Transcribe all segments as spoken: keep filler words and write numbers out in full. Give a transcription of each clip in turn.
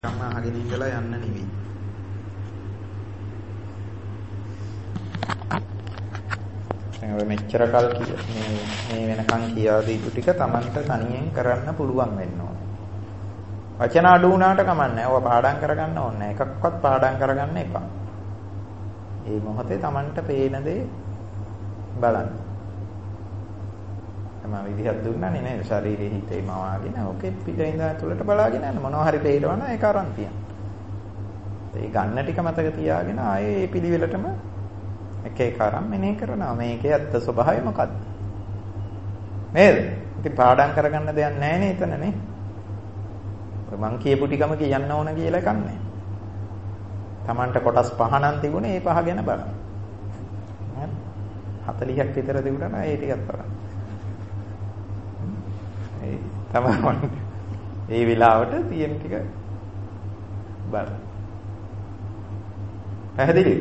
අම්මා අහගෙන ඉඳලා යන්න නෙවෙයි. දැන් ඔය මෙච්චර කල් මේ මේ වෙනකන් කියා දීපු ටික Tamanට තනියෙන් කරන්න පුළුවන් වෙන්න ඕන. වචන අඩු වුණාට කමන්නේ. ඔය පාඩම් කරගන්න ඕනේ නැහැ. එකක්වත් පාඩම් කරගන්න එපා. මේ මොහොතේ Tamanට පේන දේ බලන්න. මම විදිහක් දුන්නානේ නේද? ශරීරයේ හිතේ මවාගෙන ඕකේ පිටින්ද ඇතුළට බලාගෙන යන මොනවා හරි තේරෙනවා ඒක අරන් තියන්න. ඒ ගන්න ටික මතක තියාගෙන ආයේ මේ පිළිවෙලටම එක එක අරන් මෙනෙහි කරනවා. මේකේ ඇත්ත ස්වභාවය මොකද්ද? නේද? ඉතින් පාඩම් කරගන්න දෙයක් නැහැ නේ එතන නේ. මං කියපු ටිකම කියන්න ඕන කියලා එකක් නැහැ. Tamanට කොටස් පහ නම් තිබුණේ ඒ පහ ගැන බලන්න. හරි? හතළිහක් විතර තිබුණා ඒ ටිකත් බලන්න. ඒ තමයි ඒ විලාවට තියෙන ටික බලන්න. පැහැදිලිද?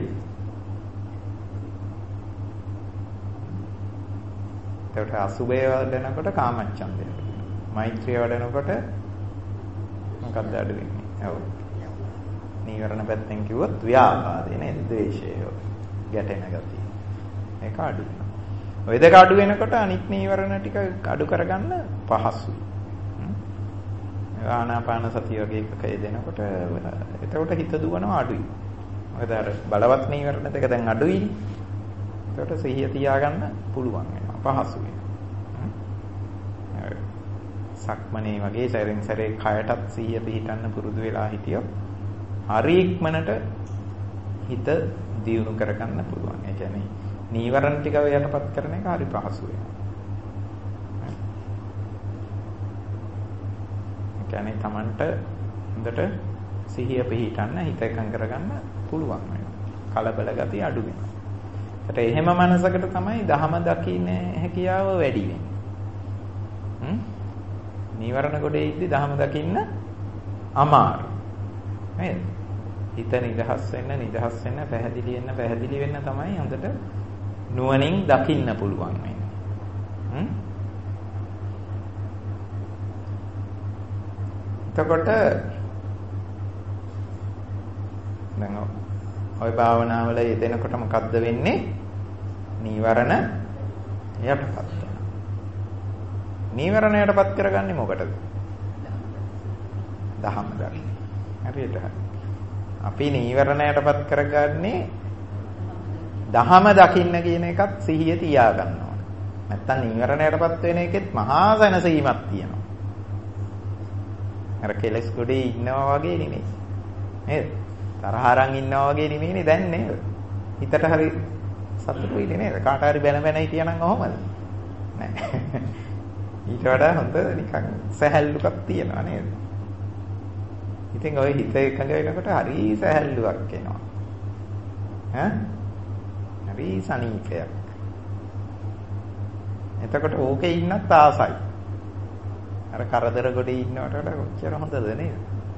ඒකට අසුබය වඩනකොට කාමච්ඡන්දය. මෛත්‍රිය වඩනකොට මොකක්ද අඩු වෙන්නේ? ඔව්. නීවරණ පැත්තෙන් කිව්වොත් ව්‍යාපාදේ නේද? ද්වේෂය. ගැටෙන ගතිය. ඒක අඩු වෙනවා. ඔය දෙක අඩු වෙනකොට අනිත් නීවරණ ටික අඩු කරගන්න පහසුයි. ආනාපාන සතිය වගේ එකක යෙදෙනකොට එතකොට හිත දුවනවා අඩුයි. මොකද අර බලවත් නීවරණ දෙක දැන් අඩුයි. එතකොට සිහිය තියාගන්න පුළුවන් වෙනවා. පහසු වෙනවා. සක්මනේ වගේ සැරින් සැරේ කයටත් සිහිය පිහිටන්න පුරුදු වෙලා හිටියොත් හරි ඉක්මනට හිත දියුණු කරගන්න පුළුවන්. ඒ කියන්නේ නීවරණ ටික යටපත් කරන එක හරි පහසු වෙනවා. ඒ කියන්නේ Tamanට හොඳට සිහිය පිහිටන්න හිත එකඟ කරගන්න පුළුවන් වෙනවා. කලබල ගතිය අඩු වෙනවා. ඒකට එහෙම මනසකට තමයි දහම දකින්න හැකියාව වැඩි වෙන්නේ. හ්ම්? නීවරණ ගොඩේ ඉද්දි දහම දකින්න අමාරු. නේද? හිත නිදහස් වෙන්න නිදහස් වෙන්න පැහැදිලි වෙන්න පැහැදිලි වෙන්න තමයි හොඳට නුවණින් දකින්න පුළුවන් වෙන්නේ. හ්ම්? එතකොට දැන් ඔය භාවනාවල යෙදෙනකොට මොකද්ද වෙන්නේ? නීවරණ යටපත් වෙනවා. නීවරණ යටපත් කරගන්නේ මොකටද? දහම දකින්න. හරියට හරි. අපි නීවරණ යටපත් කරගන්නේ දහම දකින්න කියන එකත් සිහිය තියා ගන්න ඕන. නැත්තම් නීවරණයටපත් වෙන එකෙත් මහා සැනසීමක් තියෙනවා. අර කෙලස් ගොඩේ ඉන්නවා වගේ නෙමෙයි. නේද? තරහරන් ඉන්නවා වගේ නෙමෙයිනේ දැන් නේද? හිතට හරි සතුටුයි නේද? කාට හරි බැන බැනයි කියනනම් ඔහොමද? නෑ. ඊට වඩා හොඳ නිකන් සැහැල්ලුකක් තියෙනවා නේද? ඉතින් ඔය හිත එකඟ වෙනකොට හරි සැහැල්ලුවක් එනවා. ඈ? හරි සනීපයක්. එතකොට ඕකේ ඉන්නත් ආසයි. අර කරදර ගොඩේ ඉන්නවට වඩා කොච්චර හොඳද නේද?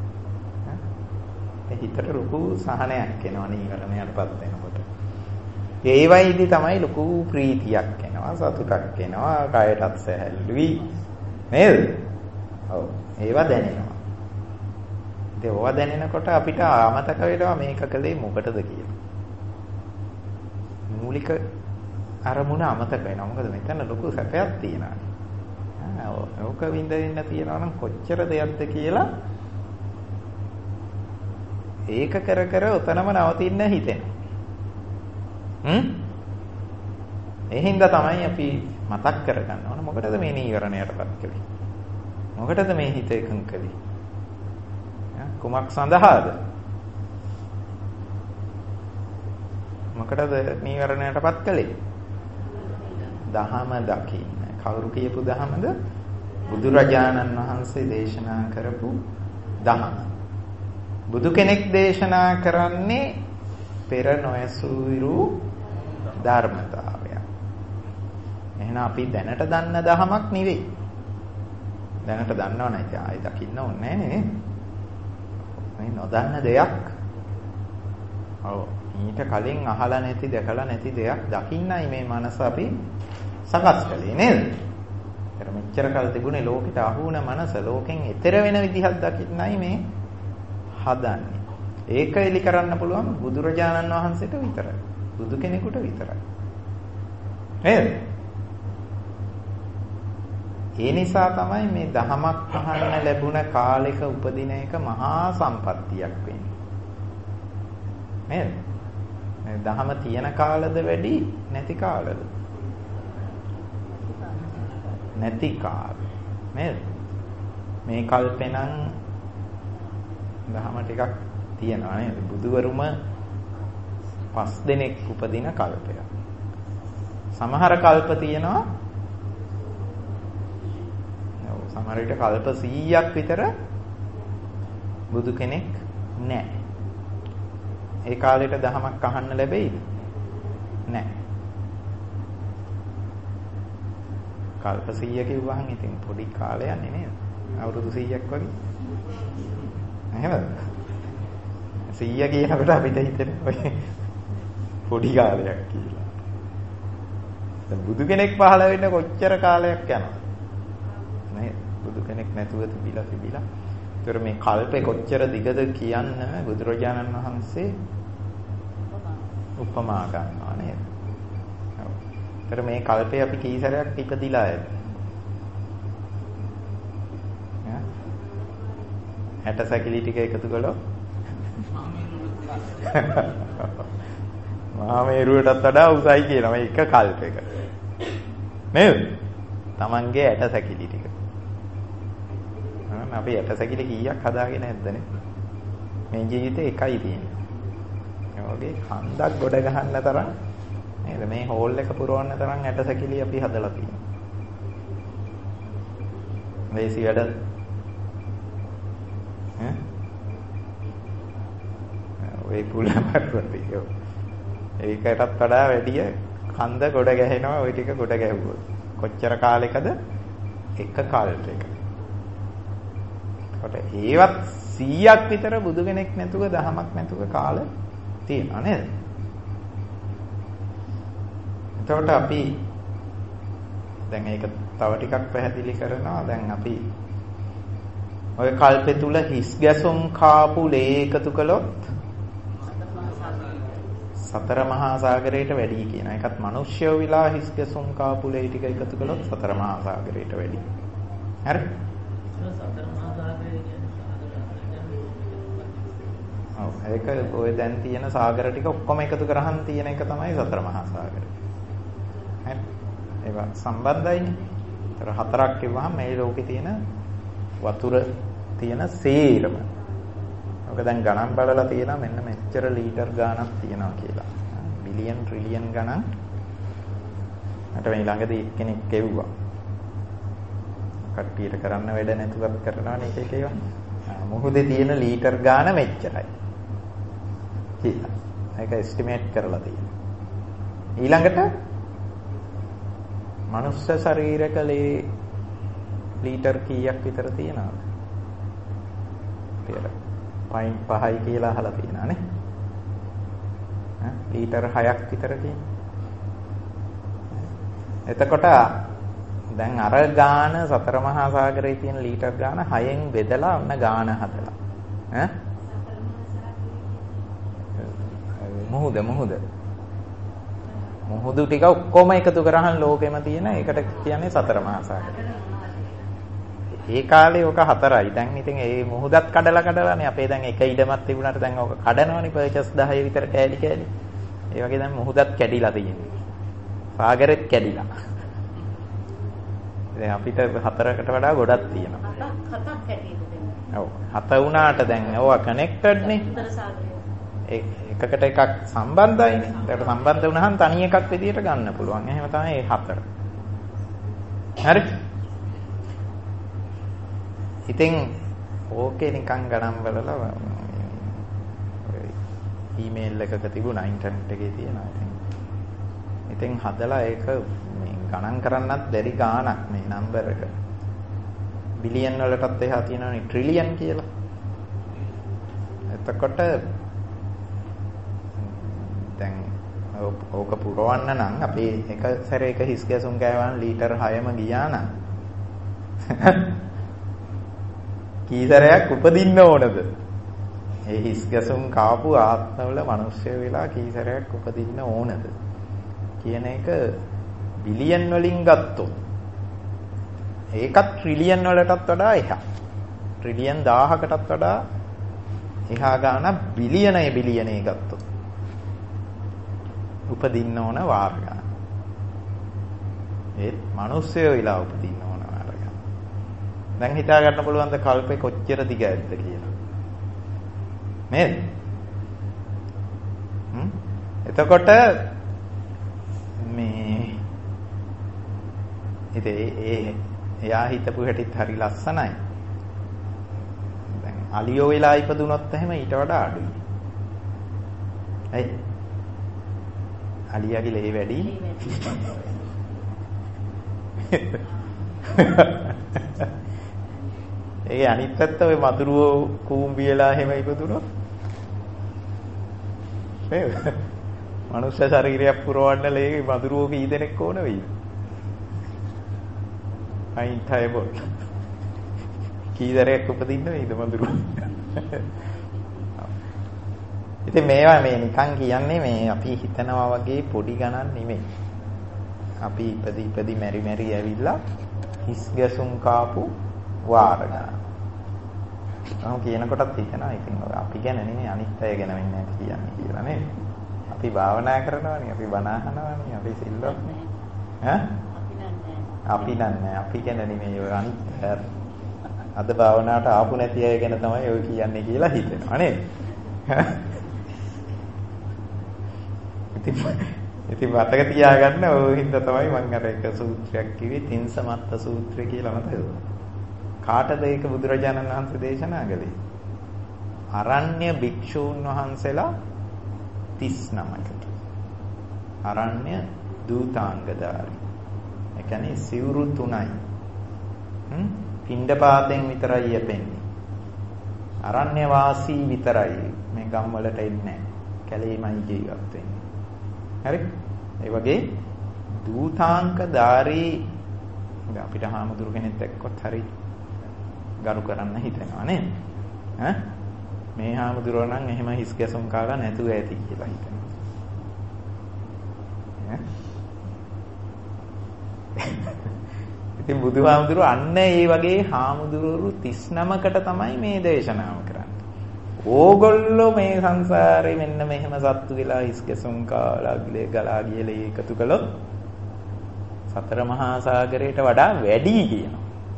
ඈ? හිතට ලොකු සහනයක් එනවා නීවරණයටපත් වෙනකොට. ඒ වයිදි තමයි ලොකු ප්‍රීතියක් එනවා, සතුටක් එනවා, කායටත් සැහැල්ලුයි. නේද? ඔව්. ඒවා දැනෙනවා. ඉතින් ඕවා දැනෙනකොට අපිට අමතක වෙනවා මේක කලේ මොකටද කියලා. මූලික අරමුණ අමතක වෙනවා. මොකද මෙතන ලොකු සැපයක් තියෙනවා. ආ ඕක විඳින්න තියනවා නම් කොච්චර දෙයක්ද කියලා ඒක කර කර උතනම නවතින්න හිතෙනවා. හ්ම්? ඒ හින්දා තමයි අපි මතක් කරගන්න ඕන මොකටද මේ නීවරණයටපත් කළේ? මොකටද මේ හිත එකඟ කළේ? කුමක් සඳහාද? මොකටද නීවරණයටපත් කළේ? දහම දකින්න. කවුරු කියපු දහමද? බුදුරජාණන් වහන්සේ දේශනා කරපු දහම. බුදු කෙනෙක් දේශනා කරන්නේ පෙර නොයසූරු ධර්මතාවය. එහෙනම් අපි දැනට දන්න දහමක් නෙවෙයි. දැනට දන්නව නැති ආයි දකින්න ඕනේ නේ. මේ නොදන්න දෙයක්. ඔව්. ඊට කලින් අහලා නැති දැකලා නැති දෙයක් දකින්නයි මේ මනස අපි සකස් කළේ නේද? ඒතර මෙච්චර කල් තිබුණේ ලෝකෙට අහු වුණ මනස ලෝකෙන් එතර වෙන විදිහක් දකින්නයි මේ හදන්නේ. ඒක එලි කරන්න පුළුවන් බුදුරජාණන් වහන්සේට විතරයි. බුදු කෙනෙකුට විතරයි. නේද? ඒ නිසා තමයි මේ දහමක් අහන්න ලැබුණ කාලෙක උපදින එක මහා සම්පත්තියක් වෙන්නේ. නේද? මේ දහම තියෙන කාලද වැඩි නැති කාලද? නැති කාල. නේද? මේ කල්පෙනම් දහම ටිකක් තියෙනවා නේද? බුදුවරුම පස් දෙනෙක් උපදින කල්පයක්. සමහර කල්ප තියෙනවා සමහර විට කල්ප සීයක් විතර බුදු කෙනෙක් නැහැ. ඒ කාලෙට දහමක් අහන්න ලැබෙයිද? නැහැ. කල්ප සීය කිව්වහන් ඉතින් පොඩි කාලයක් නෙමෙයි. අවුරුදු සීයක් වගේ. එහෙමද? සීය කියනකොට අපිට හිතෙන්නේ ඔය පොඩි කාලයක් කියලා. දැන් බුදු කෙනෙක් පහළ වෙන්න කොච්චර කාලයක් යනවද? නේද? බුදු කෙනෙක් නැතුව තිබිලා තිබිලා. ඒතර මේ කල්පේ කොච්චර දිගද කියන්න බුදුරජාණන් වහන්සේ උපමා ගන්නවා නේද? ඔව්. ඒතර මේ කල්පේ අපි කී සැරයක් ඉපදිලා ඇද? ඈ? හැට සැකිලි ටික එකතු කළොත් මහා මේරුවටත් වඩා උසයි කියනවා මේ එක කල්පයක. නේද? Tamange ඇට සැකිලි ටික. අපි ඇට සැකිලි කීයක් හදාගෙන නැද්දනේ? මේ ජීවිතේ එකයි තියෙන්නේ. ඒ වගේ කන්දක් ගොඩ ගහන්න තරම් නේද? මේ හෝල් එක පුරවන්න තරම් ඇට සැකිලි අපි හදලා තියෙනවා. මේ සියඩ ඈ? ඔය පුළමරුවතියෝ. ඒකටත් වඩා වැඩි කන්ද ගොඩ ගැහෙනවා ওই ටික ගොඩ ගැහුවොත්. කොච්චර කාලෙකද? එක කාලයක. කොට ඒවත් සීයක් විතර බුදු කෙනෙක් නැතුව දහමක් නැතුව කාල තියෙනවා නේද? එතකොට අපි දැන් ඒක තව ටිකක් පැහැදිලි කරනවා. දැන් අපි ඔය කල්පේ තුල හිස් ගැසුම් කාපු ලේ එකතු කළොත් සතර මහා සාගරයට වැඩි කියන එකත් මිනිස්සුયો විලා හිස් ගැසුම් කාපු ලේ ටික එකතු කළොත් සතර මහා සාගරයට වැඩි. හරි? ඒක ඔය දැන් තියෙන සාගර ටික ඔක්කොම එකතු කරහන් තියෙන එක තමයි සතර මහා සාගරය. හරි. ඒවා සම්බන්ධයිනේ. ඒතර හතරක් කිව්වහම මේ ලෝකේ තියෙන වතුර තියෙන සේරම. ඔක දැන් ගණන් බලලා තියෙනවා මෙන්න මෙච්චර ලීටර් ගාණක් තියෙනවා කියලා. බිලියන් ට්‍රිලියන් ගණන්. මට මේ ළඟදී එක්කෙනෙක් කෙව්වා. කට්ටියට කරන්න වැඩ නැතුවත් කරනවනේ එක එක ඒවා. මොහොතේ තියෙන ලීටර් ගාණ මෙච්චරයි. කියලා. ඒක එස්ටිමේට් කරලා තියෙනවා. ඊළඟට මනුස්ස ශරීරක ලීටර් කීයක් විතර තියෙනවද? කියලා. පොයින්ට් පහයි කියලා අහලා තියෙනවා නේ. ඈ ලීටර් හයක් විතර තියෙනවා. එතකොට දැන් අර ගාන සතර මහා සාගරයේ තියෙන ලීටර් ගාන හයෙන් බෙදලා ඔන්න ගාන හදලා. ඈ මොහොද මොහොද මොහොදු ටික ඔක්කොම එකතු කරහන් ලෝකෙම තියෙන ඒකට කියන්නේ සතර මහා සාගරය. ඒ කාලේ ඔක හතරයි. දැන් ඉතින් ඒ මොහොදත් කඩලා කඩලානේ අපේ දැන් එක ඉඩමක් තිබුණාට දැන් ඔක කඩනවනේ පර්චස් දහය විතර කෑලි කෑලි. ඒ වගේ දැන් මොහොදත් කැඩිලා තියෙනවා. සාගරෙත් කැඩිලා. දැන් අපිට හතරකට වඩා ගොඩක් තියෙනවා. හතක් කැඩිලා දෙනවා. ඔව්. හත වුණාට දැන් ඕවා කනෙක්ටඩ් නේ. එකකට එකක් සම්බන්ධයිනේ. ඒකට සම්බන්ධ වුණාම තනි එකක් විදියට ගන්න පුළුවන්. එහෙම තමයි මේ හතර. හරි. ඉතින් ඕකේ නිකන් ගණන් බලලා ඊමේල් එකක තිබුණා ඉන්ටර්නෙට් එකේ තියෙනවා. ඉතින් ඉතින් හදලා ඒක මේ ගණන් කරන්නත් බැරි ගාණක් මේ නම්බර් එක. බිලියන් වලටත් එහා තියෙනවනේ ට්‍රිලියන් කියලා. එතකොට දැන් ඕක පුරවන්න නම් අපි එක සැරේක හිස් ගැසුම් ගෑවන් ලීටර් හයම ගියා නම් කී සැරයක් උපදින්න ඕනද? ඒ හිස් ගැසුම් කාපු ආත්මවල මිනිස්සු වෙලා කීසරයක් උපදින්න ඕනද කියන එක බිලියන් වලින් ගත්තොත් ඒකත් ට්‍රිලියන් වලටත් වඩා එහා. ට්‍රිලියන් දහයකටත් වඩා එහා ගාන බිලියනය බිලියනේ ගත්තොත් උපදින්න ඕන වාර ගන්න. ඒත් මිනිස්සු වෙලා උපදින්න ඕන වාර ගන්න. දැන් හිතා ගන්න පුළුවන් ද කල්පේ කොච්චර දිගද කියලා. නේද? හ්ම් එතකොට මේ ඉතින් ඒ එයා හිතපු හැටිත් හරි ලස්සනයි. දැන් අලියෝ වෙලා ඉපදුනොත් එහෙම ඊට වඩා අඩුයි. ඇයි? අලියාගේ ලේ වැඩි. ඒ අනිත් පැත්ත ඔය මදුරුවෝ කූඹි වෙලා එහෙම ඉපදුනොත් නේද? මනුෂ්‍ය ශරීරයක් පුරවන්න ලේ මදුරුවෝ කී දෙනෙක් ඕන වෙයිද? අයින් තයබොල්. කීදරයක් උපදින්න වේද මදුරුවෝ? ඉතින් මේවා මේ නිකන් කියන්නේ මේ අපි හිතනවා වගේ පොඩි ගණන් නෙමෙයි. අපි ඉපදි ඉපදි මෙරි මෙරි ඇවිල්ලා හිස් ගැසුම් කාපු වාර ගණන්. මම කියනකොටත් හිතනවා ඉතින් අපි ගැන නෙමෙයි අනිත් අය ගැන වෙන්නේ කියන්නේ කියලා නේද? අපි භාවනා කරනවානේ, අපි බණ අහනවානේ, අපි සිල්වත් නේ. ඈ? අපි නන්නේ. අපි නන්නේ. අපි ගැන නෙමෙයි ඔය අනිත් අය. අද භාවනාවට ආපු නැති අය ගැන තමයි ඔය කියන්නේ කියලා හිතෙනවා නේද? ඉතින් ඉතින් මතක තියාගන්න ඔය හින්දා තමයි මම අර එක සූත්‍රයක් කිව්වේ තින්සමත්ත සූත්‍රය කියලා මතකද? කාටද ඒක බුදුරජාණන් වහන්සේ දේශනා කළේ? අරණ්‍ය භික්ෂූන් වහන්සේලා තිස් නමකට. අරණ්‍ය දූතාංගධාරී. ඒ කියන්නේ සිවුරු තුනයි. හ්ම් පිණ්ඩපාතෙන් විතරයි යපෙන්නේ. අරණ්‍ය වාසී විතරයි. මේ ගම් වලට එන්නේ නැහැ. කැලේමයි ජීවත් වෙන්නේ. හරි? ඒ වගේ දූතාංගධාරී අපිට හාමුදුරු කෙනෙක් එක්කත් හරි ගරු කරන්න හිතෙනවා නේද? ඈ මේ හාමුදුරුවෝ නම් එහෙම හිස් ගැසුම් කාලා නැතුව ඇති කියලා හිතනවා. ඈ ඉතින් බුදුහාමුදුරුවෝ අන්න ඒ වගේ හාමුදුරුවෝ තිස් නමකට තමයි මේ දේශනාව කරන්නේ. ඕගොල්ලෝ මේ සංසාරේ මෙන්න මෙහෙම සත්තු කියලා හිස් ගැසුම් කාලා ගලා ගියලේ එකතු කළොත් සතර මහා සාගරයට වඩා වැඩි කියනවා.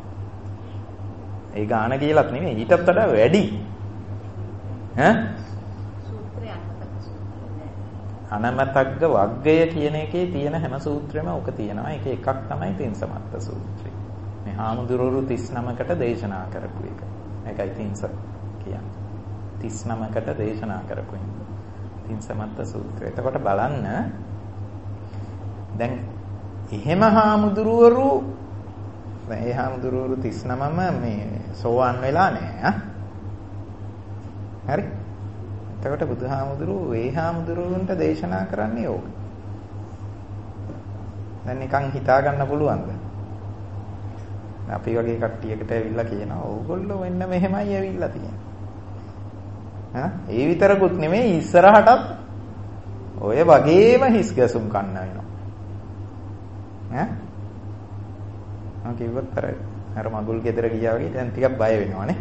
ඒ ගාන කියලාත් නෙමෙයි ඊටත් වඩා වැඩි. ඈ සූත්‍රය අනමතග්ග සූත්‍රය. අනමතග්ග වග්ගය කියන එකේ තියෙන හැම සූත්‍රෙම ඔක තියෙනවා. ඒක එකක් තමයි තින්සමත්ත සූත්‍රය. මේ හාමුදුරුවෝ තිස් නමකට දේශනා කරපු එක. ඒකයි තින්ස කියන්නේ. තිස් නමකට දේශනා කරපු එක. තින්සමත්ත සූත්‍රය. එතකොට බලන්න දැන් එහෙම හාමුදුරුවෝ දැන් ඒ හාමුදුරුවෝ තිස් නමම මේ සෝවාන් වෙලා නැහැ. හරි? එතකොට බුදුහාමුදුරුවෝ ඒ හාමුදුරුවන්ට දේශනා කරන්නේ ඕක. දැන් නිකන් හිතා ගන්න පුළුවන්ද? අපි වගේ කට්ටියකට ඇවිල්ලා කියනවා ඕගොල්ලෝ වෙන්න මෙහෙමයි ඇවිල්ලා තියෙන්නේ. හා? ඒ විතරකුත් නෙමෙයි ඉස්සරහටත් ඔය වගේම හිස් ගැසුම් කන්න වෙනවා. ඈ? මම කිව්වත් අර අර මගුල් ගෙදර ගියා වගේ දැන් ටිකක් බය වෙනවානේ.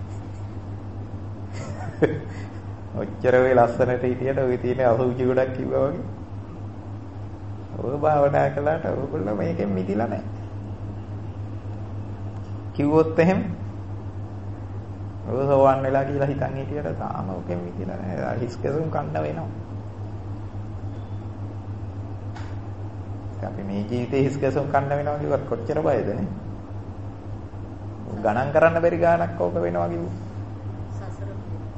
ඔච්චර වෙයි ලස්සනට හිටියට ඔය තියෙන අසුචි ගොඩක් කිව්වා වගේ. ඔය භාවනා කළාට ඔයගොල්ලෝ මේකෙන් මිදිලා නැහැ. කිව්වොත් එහෙම ඔය සෝවන් වෙලා කියලා හිතන් හිටියට තාම ඔකෙන් මිදිලා නැහැ. හිස් ගැසුම් කන්න වෙනවා. අපි මේ ජීවිතේ හිස් ගැසුම් කන්න වෙනවා කිව්වත් කොච්චර බයද නේ? ගණන් කරන්න බැරි ගාණක් ඕක වෙනවා කිව්වොත්. සසර.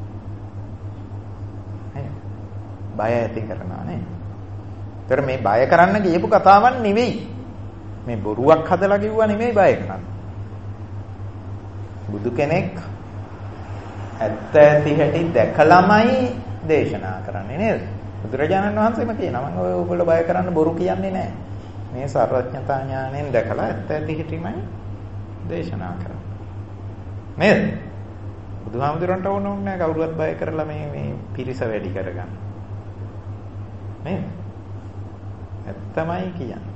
බය ඇති කරනවා නේ. ඒතර මේ බය කරන්න ගියපු කතාවක් නෙවෙයි. මේ බොරුවක් හදලා කිව්වා නෙමෙයි බය කරන්නේ. බුදු කෙනෙක් ඇත්ත ඇති හැටි දැකලාමයි දේශනා කරන්නේ නේද? බුදුරජාණන් වහන්සේම කියනවා මම ඔය ඔයගොල්ලෝ බය කරන්න බොරු කියන්නේ නැහැ. මේ සර්වඥතා ඥාණයෙන් දැකලා ඇත්ත ඇති හැටිමයි දේශනා කරන්නේ. නේද? බුදුහාමුදුරන්ට ඕන ඕනේ කවුරුවත් බය කරලා මේ මේ පිරිස වැඩි කරගන්න. නේද? ඇත්තමයි කියන්නේ.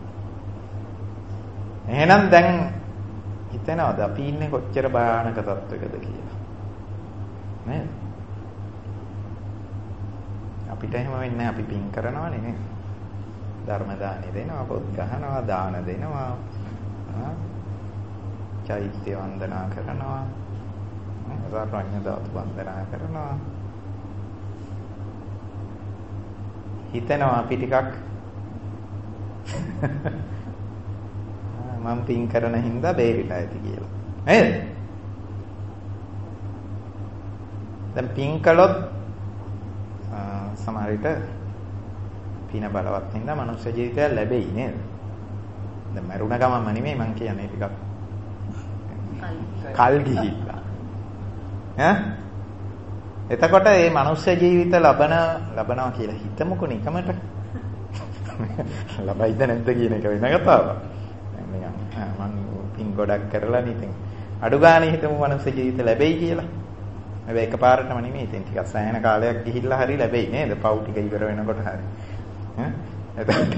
එහෙනම් දැන් හිතනවාද අපි ඉන්නේ කොච්චර භයානක තත්වයකද කියලා? නේද? අපිට එහෙම වෙන්නේ අපි පින් කරනවනේ නේද? ධර්ම දානෙ දෙනවා, පොත් ගහනවා, දාන දෙනවා, චෛත්‍ය වන්දනා කරනවා, සර්වඥ ධාතු වන්දනා කරනවා. හිතනවා අපි ටිකක් මම පින් කරන හින්දා බේරිලා ඇති කියලා. නේද? දැන් පින් කළොත් සමහර විට පින බලවත් හින්දා මනුෂ්‍ය ජීවිතය ලැබෙයි නේද? දැන් මරුණ ගමම නෙමෙයි මං කියන්නේ ටිකක් කල් ගිහිල්ලා. ඈ? එතකොට මේ මනුෂ්‍ය ජීවිත ලබන ලබනවා කියලා හිතමුකෝ නිකමට. ලබයිද නැද්ද කියන එක වෙන කතාවක්. නිකන් මං පින් ගොඩක් කරලා නිතින් අඩු ගානේ හිතමු මනුෂ්‍ය ජීවිත ලැබෙයි කියලා. හැබැයි එකපාරටම නෙමෙයි ඉතින් ටිකක් සෑහෙන කාලයක් ගිහිල්ලා හරි ලැබෙයි නේද? පව් ටික ඉවර වෙනකොට හරි. ඈ? එතකොට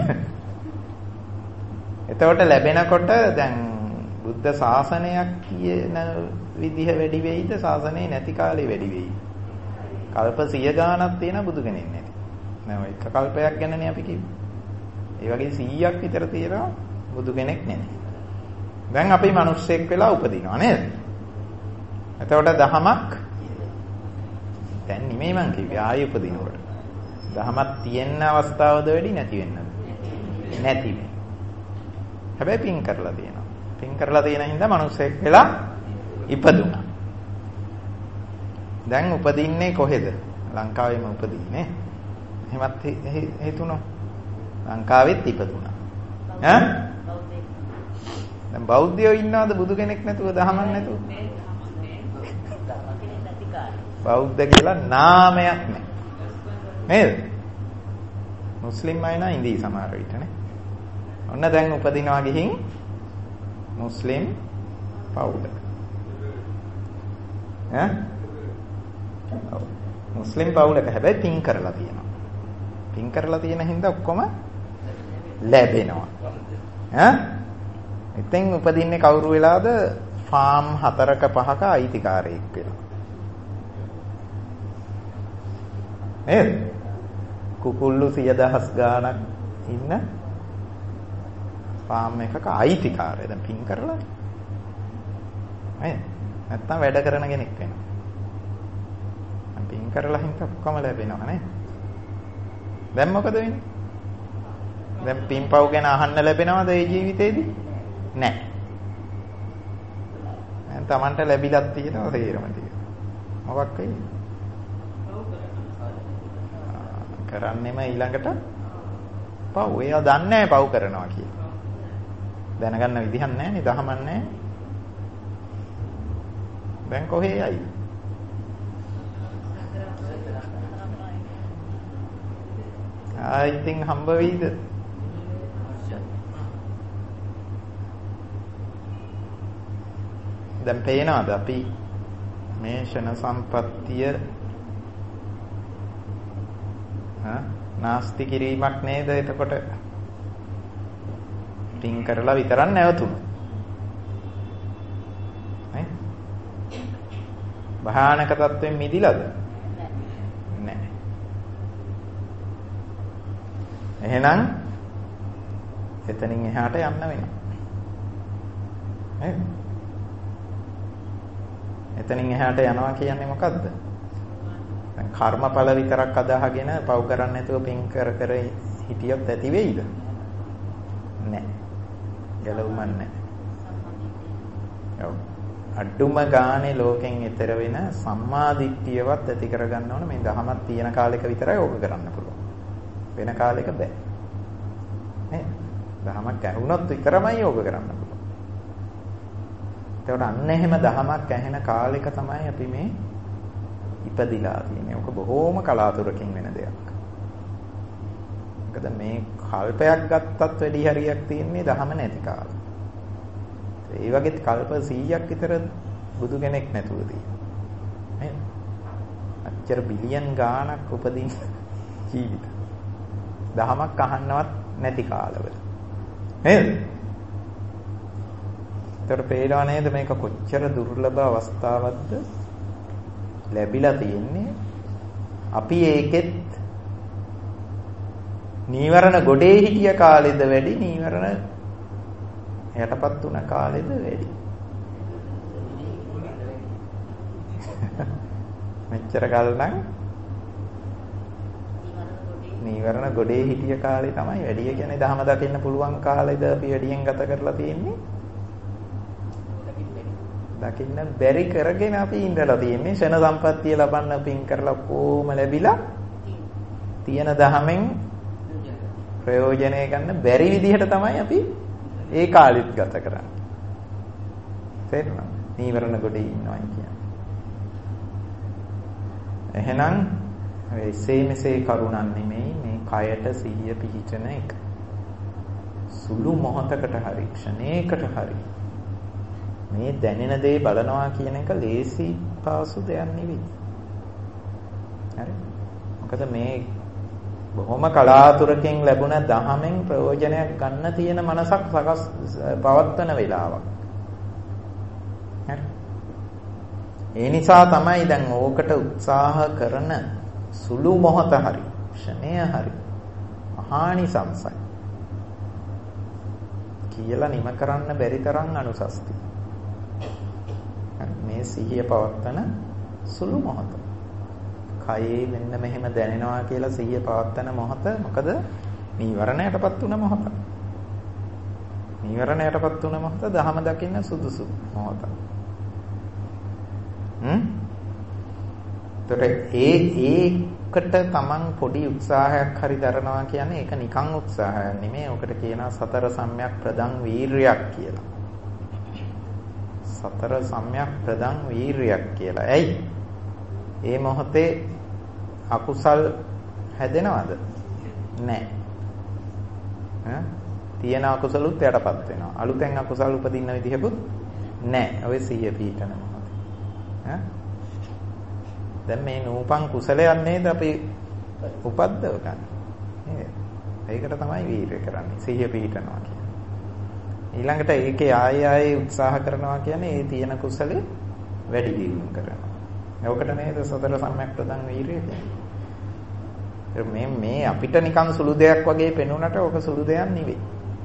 එතකොට ලැබෙනකොට දැන් බුද්ධ ශාසනයක් කියන විදිහ වැඩි වෙයිද? ශාසනේ නැති කාලේ වැඩි වෙයිද? කල්ප සිය ගාණක් තියෙන බුදු කෙනෙක් නැති. නෑ ඔය එක කල්පයක් ගැනනේ අපි කිව්වේ. ඒ වගේ සීයක් විතර තියෙනවා බුදු කෙනෙක් නැති. දැන් අපි මිනිස්සෙක් වෙලා උපදිනවා නේද? එතකොට දහමක් දැන් නෙමෙයි මං කිව්වේ ආයෙ උපදිනකොට. දහමක් තියෙන අවස්ථාවද වැඩි නැති වෙන්නද? නැති වෙයි. හැබැයි පින් කරලා තියෙනවා. පින් කරලා තියෙන හින්දා මිනිස්සෙක් වෙලා ඉපදුණා. දැන් උපදින්නේ කොහෙද? ලංකාවේම උපදින්නේ. එහෙමත් හේතුණා. ලංකාවෙත් ඉපදුණා. ඈ? දැන් බෞද්ධයෝ ඉන්නවද බුදු කෙනෙක් නැතුව දහමක් නැතුව? බෞද්ධ කියලා නාමයක් නැහැ. නේද? මුස්ලිම් අය නා ඉඳී සමහර විටනේ. ඔන්න දැන් උපදිනවා ගිහින් මුස්ලිම් පවුලක. ඈ? මුස්ලිම් පවුලක හැබැයි පින් කරලා තියෙනවා. පින් කරලා තියෙන හින්දා ඔක්කොම ලැබෙනවා. ඈ? ඉතින් උපදින්නේ කවුරු වෙලාද? ෆාම් හතරක පහක අයිතිකාරයෙක් වෙලා. නේද? කුකුල්ලු සිය දහස් ගාණක් ඉන්න ෆාම් එකක අයිතිකාරය. දැන් පින් කරලා නේද? නැත්තම් වැඩ කරන කෙනෙක් වෙනවා. දැන් පින් කරලා හින්දා ඔක්කොම ලැබෙනවා නේද? දැන් මොකද වෙන්නේ? දැන් පින්පව් ගැන අහන්න ලැබෙනවද මේ ජීවිතේදී? නැහැ. දැන් Tamanට ලැබිලක් තියෙනවා තේරම තියෙනවා. මොකක් වෙයි? කරන්නේම ඊළඟට පව්. එයා දන්නේ නැහැ පව් කරනවා කියලා. දැනගන්න විදිහක් නැහැ නේ දහමක් නැහැ. දැන් කොහේ යයි? ආ ඉතින් හම්බ වෙයිද? දැන් පේනවාද අපි මේ ෂණ සම්පත්තිය හා නාස්ති කිරීමක් නේද? එතකොට පින් කරලා විතරක් නැවතුණු. නේ? භයානක තත්වෙන් මිදිලාද? නැහැ. එහෙනම් එතනින් එහාට යන්න වෙනවා. නේද? එතනින් එහාට යනවා කියන්නේ මොකද්ද? දැන් කර්මඵල විතරක් අදාහගෙන පව් කරන්නේ නැතුව පින් කර කර හිටියොත් ඇති වෙයිද? නැහැ. ගැලවුමක් නැහැ. ඔව්. අඩුම ගානේ ලෝකෙන් ඈතර වෙන සම්මා දිට්ඨියවත් ඇති කරගන්න ඕන මේ දහමක් තියෙන කාලෙක විතරයි ඕක කරන්න පුළුවන්. වෙන කාලෙක බෑ. නේ? දහමක් ඇහුනොත් විතරමයි ඕක කරන්න පුළුවන්. ඒකට අන්න එහෙම දහමක් ඇහෙන කාලෙක තමයි අපි මේ ඉපදිලා තියෙන්නේ. ඕක බොහෝම කලාතුරකින් වෙන දෙයක්. මොකද මේ කල්පයක් ගත්තත් වැඩි හරියක් තියෙන්නේ දහම නැති කාලේ. ඒ වගේ කල්ප සීයක් විතර බුදු කෙනෙක් නැතුව තියෙනවා. නේද? අච්චර බිලියන් ගාණක් උපදින ජීවිත. දහමක් අහන්නවත් නැති කාලවල. නේද? ඒතර පේනවා නේද මේක කොච්චර දුර්ලභ අවස්ථාවක්ද ලැබිලා තියෙන්නේ. අපි ඒකෙත් නීවරණ ගොඩේ හිටිය කාලෙද වැඩි නීවරණ යටපත් වුණ කාලෙද වැඩි? මෙච්චර කල් නම් නීවරණ ගොඩේ හිටිය කාලේ තමයි වැඩි. ඒ කියන්නේ ධහම දකින්න පුළුවන් කාලෙද අපි වැඩියෙන් ගත කරලා තියෙන්නේ. දකින්න බැරි කරගෙන අපි ඉඳලා තියෙන්නේ. ෂණ සම්පත්තිය ලබන්න පින් කරලා කොහොම ලැබිලා තියෙන ධහමෙන් ප්‍රයෝජනය ගන්න බැරි විදිහට තමයි අපි ඒ කාලෙත් ගත කරන්නේ. තේරුණාද? නීවරණ ගොඩේ ඉන්නවා කියන්නේ. එහෙනම් එසේ මෙසේ කරුණක් නෙමෙයි මේ කයට සිහිය පිහිටන එක. සුළු මොහොතකට හරි ක්ෂණයකට හරි මේ දැනෙන දේ බලනවා කියන එක ලේසි පාසු දෙයක් නෙවෙයි. හරි? මොකද මේ බොහොම කලාතුරකින් ලැබුණ දහමෙන් ප්‍රයෝජනයක් ගන්න තියෙන මනසක් සකස් පවත්වන වෙලාවක්. හරි? ඒ නිසා තමයි දැන් ඕකට උත්සාහ කරන සුළු මොහොත හරි ක්ෂණය හරි මහානිසංසයි කියලා නිම කරන්න බැරි තරම් අනුසස්ති. මේ සිහිය පවත්තන සුළු මොහොත. කයේ මෙන්න මෙහෙම දැනෙනවා කියලා සිහිය පවත්තන මොහොත මොකද? නීවරණයටපත් වුණ මොහොත. නීවරණයටපත් වුණ මොහොත දහම දකින්න සුදුසු මොහොත. හ්ම්? ඒ ඒකට තමන් පොඩි උත්සාහයක් හරි දරනවා කියන්නේ ඒක නිකන් උත්සාහයක් නෙමෙයි. ඔකට කියනවා සතර සම්‍යක් ප්‍රදං වීරියක් කියලා. සතර සම්‍යක් ප්‍රදං වීරියක් කියලා. ඇයි? ඒ මොහොතේ අකුසල් හැදෙනවද? නැහැ. ඈ? තියෙන අකුසලුත් යටපත් වෙනවා. අලුතෙන් අකුසල් උපදින්න විදිහකුත් නැහැ. ඔය සිහිය පිහිටන මොහොතේ. ඈ? දැන් මේ නූපන් කුසලයක් නේද අපි උපද්දව ගන්න. නේද? ඒකට තමයි වීරිය කරන්නේ. සිහිය පිහිටනවා කියන්නේ. ඊළඟට ඒකේ ආයෙ ආයෙ උත්සාහ කරනවා කියන්නේ ඒ තියෙන කුසලෙ වැඩි දියුණු කරනවා. ඒකට නේද සතර සම්‍යක් ප්‍රදං වීරිය කියන්නේ. මේ මේ අපිට නිකන් සුළු දෙයක් වගේ පෙනුනට ඔක සුළු දෙයක් නෙවෙයි.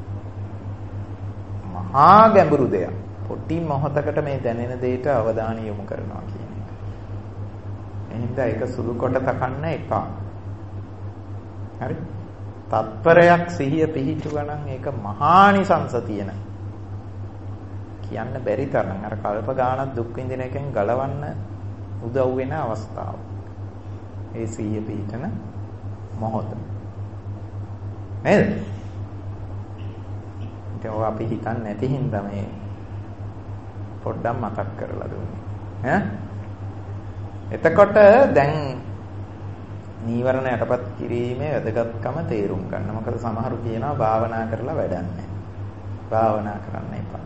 මහා ගැඹුරු දෙයක්. පොඩි මොහොතකට මේ දැනෙන දෙයට අවධානය යොමු කරනවා කියන්නේ. එහෙනම් ඒක සුළු කොට තකන්න එපා. හරි? තත්පරයක් සිහිය පිහිටුවා නම් ඒක මහානිසංස තියෙන. කියන්න බැරි තරම් අර කල්ප ගානක් දුක් විඳින එකෙන් ගලවන්න උදව් වෙන අවස්ථාව. ඒ සිහිය පිහිටන මොහොත. නේද? ඒක අපි හිතන්නේ නැති හින්දා මේ පොඩ්ඩක් මතක් කරලා දුන්නේ. ඈ? එතකොට දැන් නීවරණ යටපත් කිරීමේ වැදගත්කම තේරුම් ගන්න. මොකද සමහරු කියනවා භාවනා කරලා වැඩක් නැහැ. භාවනා කරන්න එපා.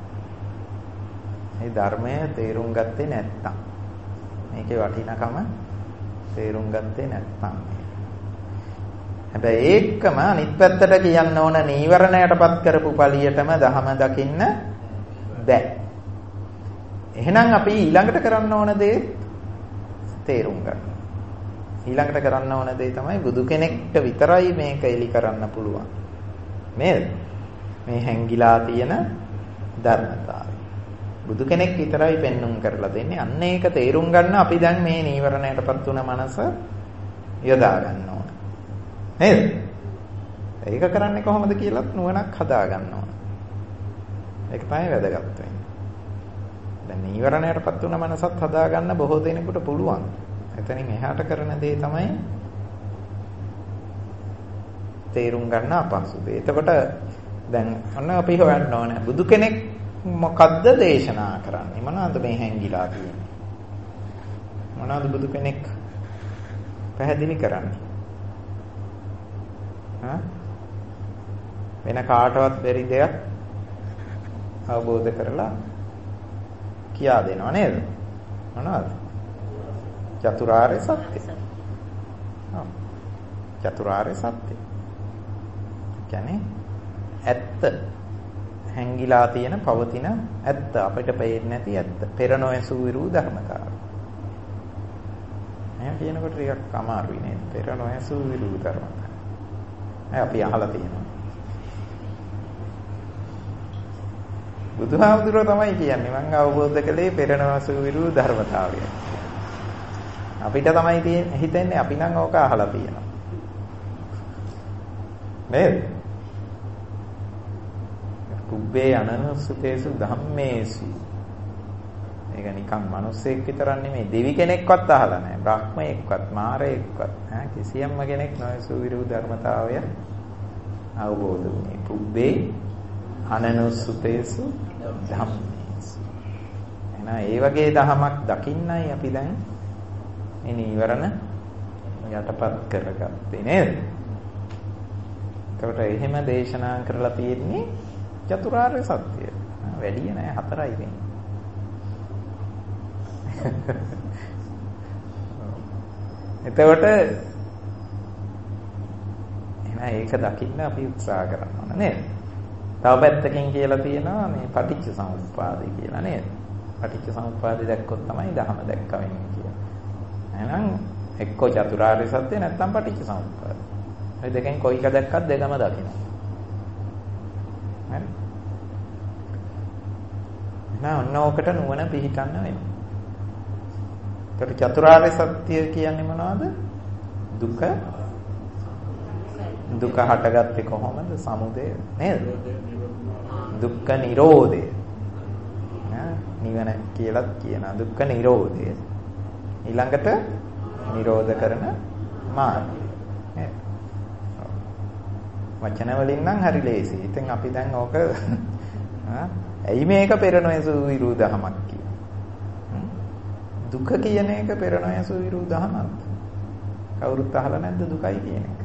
මේ ධර්මය තේරුම් ගත්තේ නැත්තම් මේකේ වටිනකම තේරුම් ගත්තේ නැත්තම් හැබැයි ඒකම අනිත් පැත්තට කියන්න ඕන නීවරණ යටපත් කරපු පළියටම ධහම දකින්න බෑ. එහෙනම් අපි ඊළඟට කරන්න ඕන දේ තේරුම් ගන්න. ඊළඟට කරන්න ඕන දේ තමයි බුදු කෙනෙක්ට විතරයි මේක එලි කරන්න පුළුවන්. නේද? මේ හැංගිලා තියෙන ධර්මතාවය. බුදු කෙනෙක් විතරයි පෙන්눔 කරලා දෙන්නේ. අන්න ඒක තේරුම් ගන්න අපි දැන් මේ නීවරණයටපත් වුණ මනස යොදා ගන්න ඕන. නේද? ඒක කරන්නේ කොහොමද කියලාත් නුවණක් හදා ගන්න ඕන. ඒක තමයි වැදගත් වෙන්නේ. දැන් නීවරණයටපත් වුණ මනසත් හදා ගන්න බොහෝ දෙනෙකුට පුළුවන්. එතනින් එහාට කරන දේ තමයි තේරුම් ගන්න අපහසු දේ. එතකොට දැන් අන්න අපි හොයන්න ඕනේ බුදු කෙනෙක් මොකද්ද දේශනා කරන්නේ? මොනවාද මේ හැංගිලා තියෙන්නේ? මොනවාද බුදු කෙනෙක් පැහැදිලි කරන්නේ? හා වෙන කාටවත් බැරි දෙයක් අවබෝධ කරලා කියා දෙනවා නේද? මොනවද? චතුරාර්ය සත්‍ය. ඔව්. චතුරාර්ය සත්‍ය. කියන්නේ ඇත්ත. හැංගිලා තියෙන පවතින ඇත්ත අපිට පේන්නේ නැති ඇත්ත. පෙර නොඇසු විරු ධර්මතාවය. එහෙනම් කියනකොට ටිකක් අමාරුයි නේද? පෙර නොඇසු විරු ධර්මතාවය. අපි අහලා තියෙනවා. බුදුහාමුදුරුවෝ තමයි කියන්නේ මම අවබෝධ කළේ පෙර නොඇසු විරු ධර්මතාවය. අපිට තමයි හිතෙන්නේ අපි නම් ඕක අහලා තියෙනවා. නේද? කුබ්බේ අනනුස්සතේසු ධම්මේසු. ඒක නිකන් මිනිස්සෙක් විතරක් නෙමෙයි දෙවි කෙනෙක්වත් අහලා නැහැ. බ්‍රහ්මයෙක්වත් මාරයෙක්වත් ඈ කිසියම්ම කෙනෙක් නොයසු විරු ධර්මතාවය අවබෝධ වුණේ. කුබ්බේ අනනුස්සතේසු ධම්මේසු. එහෙනම් ඒ වගේ දහමක් දකින්නයි අපි දැන් මේ නීවරණ යටපත් කරගත්තේ නේද? ඒකට එහෙම දේශනා කරලා තියෙන්නේ චතුරාර්ය සත්‍ය. වැඩි නෑ හතරයි වෙන්නේ. එතකොට එහෙනම් ඒක දකින්න අපි උත්සාහ කරනවා නේද? තව පැත්තකින් කියලා තියෙනවා මේ පටිච්ච සමුප්පාදය කියලා නේද? පටිච්ච සමුප්පාදය දැක්කොත් තමයි ධහම දැක්ක වෙන්නේ කියලා. එහෙනම් එක්ක චතුරාර්ය සත්‍ය නැත්නම් පටිච්ච සමුප්පාදය. මේ දෙකෙන් කොයි එක දැක්කත් දෙකම දකින්න. හරි? එහෙනම් ඔන්නෝකට නුවණ පිහිටන්න වෙනවා. ඒතර චතුරාර්ය සත්‍ය කියන්නේ මොනවද? දුක දුක හටගත්තේ කොහොමද? සමුදය නේද? දුක්ඛ නිරෝධය. ඈ නිවන කියලා කියනවා දුක්ඛ නිරෝධය. ඊළඟට නිරෝධ කරන මාර්ගය. නේද? වචන වලින් නම් හරි ලේසි. ඉතින් අපි දැන් ඕක ඇයි මේක පෙර නොයසු විරු දහමක් කියන්නේ? දුක කියන එක පෙර නොයසු විරු දහමක්. කවුරුත් අහලා නැද්ද දුකයි කියන එක?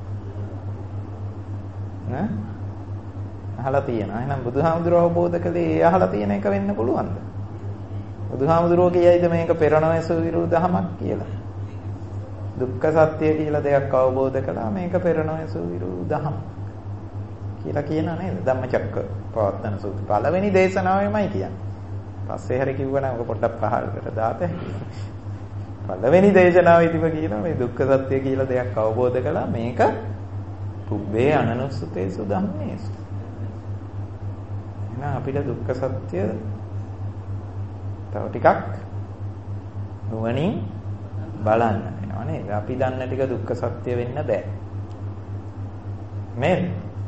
ඈ අහලා තියෙනවා. එහෙනම් බුදුහාමුදුරුවෝ අවබෝධ කළේ ඒ අහලා තියෙන එක වෙන්න පුළුවන්ද? බුදුහාමුදුරුවෝ කියයිද මේක පෙර නොයසු විරු දහමක් කියලා? දුක්ඛ සත්‍ය කියලා දෙයක් අවබෝධ කළා මේක පෙර නොයසු විරු දහම කියලා කියනා නේද? ධම්මචක්ක පවත්තන සූත්‍ර පළවෙනි දේශනාවෙමයි කියන්නේ. පස්සේ හැරි කිව්වනම් ඔක පොඩ්ඩක් පහළට දාත හැකියි. පළවෙනි දේශනාවේදීම කියනවා මේ දුක්ඛ සත්‍ය කියලා දෙයක් අවබෝධ කළා මේක පුබ්බේ අනනුස්සතේසු ධම්මේසු. එහෙනම් අපිට දුක්ඛ සත්‍ය තව ටිකක් නුවණින් බලන්න වෙනවා නේද? අපි දන්න ටික දුක්ඛ සත්‍ය වෙන්න බෑ. නේද?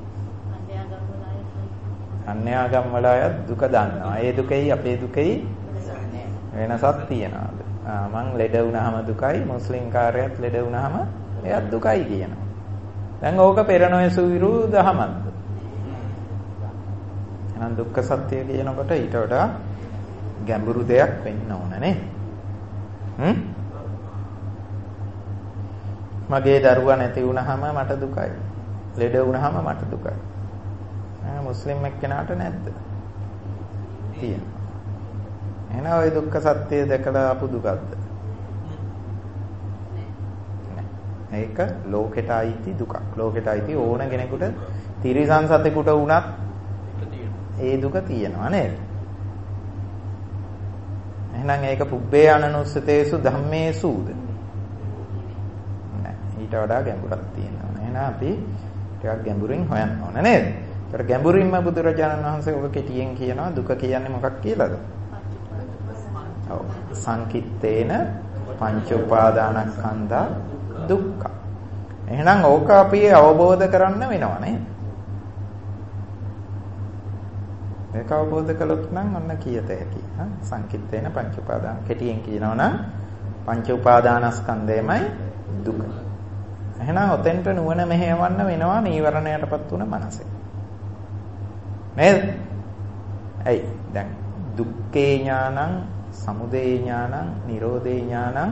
අන්‍යාගම් වල අය දුක දන්නවා. ඒ දුකයි අපේ දුකයි වෙනසක් තියනවාද? ආ මං ලෙඩ වුණාම දුකයි, මුස්ලිම් කාර්යයත් ලෙඩ වුණාම එයත් දුකයි කියනවා. දැන් ඕක පෙර නොයසු විරු දහමක්ද? එහෙනම් දුක්ඛ සත්‍ය කියනකොට ඊට වඩා ගැඹුරු දෙයක් වෙන්න ඕන නේ? හ්ම්? මගේ දරුවා නැති වුණාම මට දුකයි. ලෙඩ වුණාම මට දුකයි. ආ මුස්ලිම් එක්කෙනාට නැද්ද? තියෙනවා. එහෙනම් ওই දුක්ඛ සත්‍ය දැකලා ආපු දුකක්ද? නෑ. ඒක ලෝකෙට අයිති දුකක්. ලෝකෙට අයිති ඕන කෙනෙකුට තිරිසන් සතෙකුට වුණත් ඒ දුක තියෙනවා නේද? එහෙනම් ඒක පුබ්බේ අනනුස්සතේසු ධම්මේසුද? නෑ. ඊට වඩා ගැඹුරක් තියෙනවා. එහෙනම් අපි ටිකක් ගැඹුරින් හොයන්න ඕන නේද? ඒතර ගැඹුරින්ම බුදුරජාණන් වහන්සේ ඔබ කෙටියෙන් කියනවා දුක කියන්නේ මොකක් කියලාද? ඔව්. සංකිට්ඨේන පංච උපාදානස්කන්ධා දුක්ඛ. එහෙනම් ඕක අපි අවබෝධ කරන්න වෙනවා නේද? ඒක අවබෝධ කළොත් නම් ඔන්න කියත හැකි. හා සංකිට්ඨේන පංච උපාදාන කෙටියෙන් කියනවා නම් පංච උපාදානස්කන්ධයමයි දුක. එහෙනම් ඔතෙන්ට නුවණ මෙහෙවන්න වෙනවා නීවරණයටපත් වුණ මනසේ. නේද? ඇයි? දැන් දුක්ඛේ ඥානං, සමුදය ඥානං, නිරෝධේ ඥානං,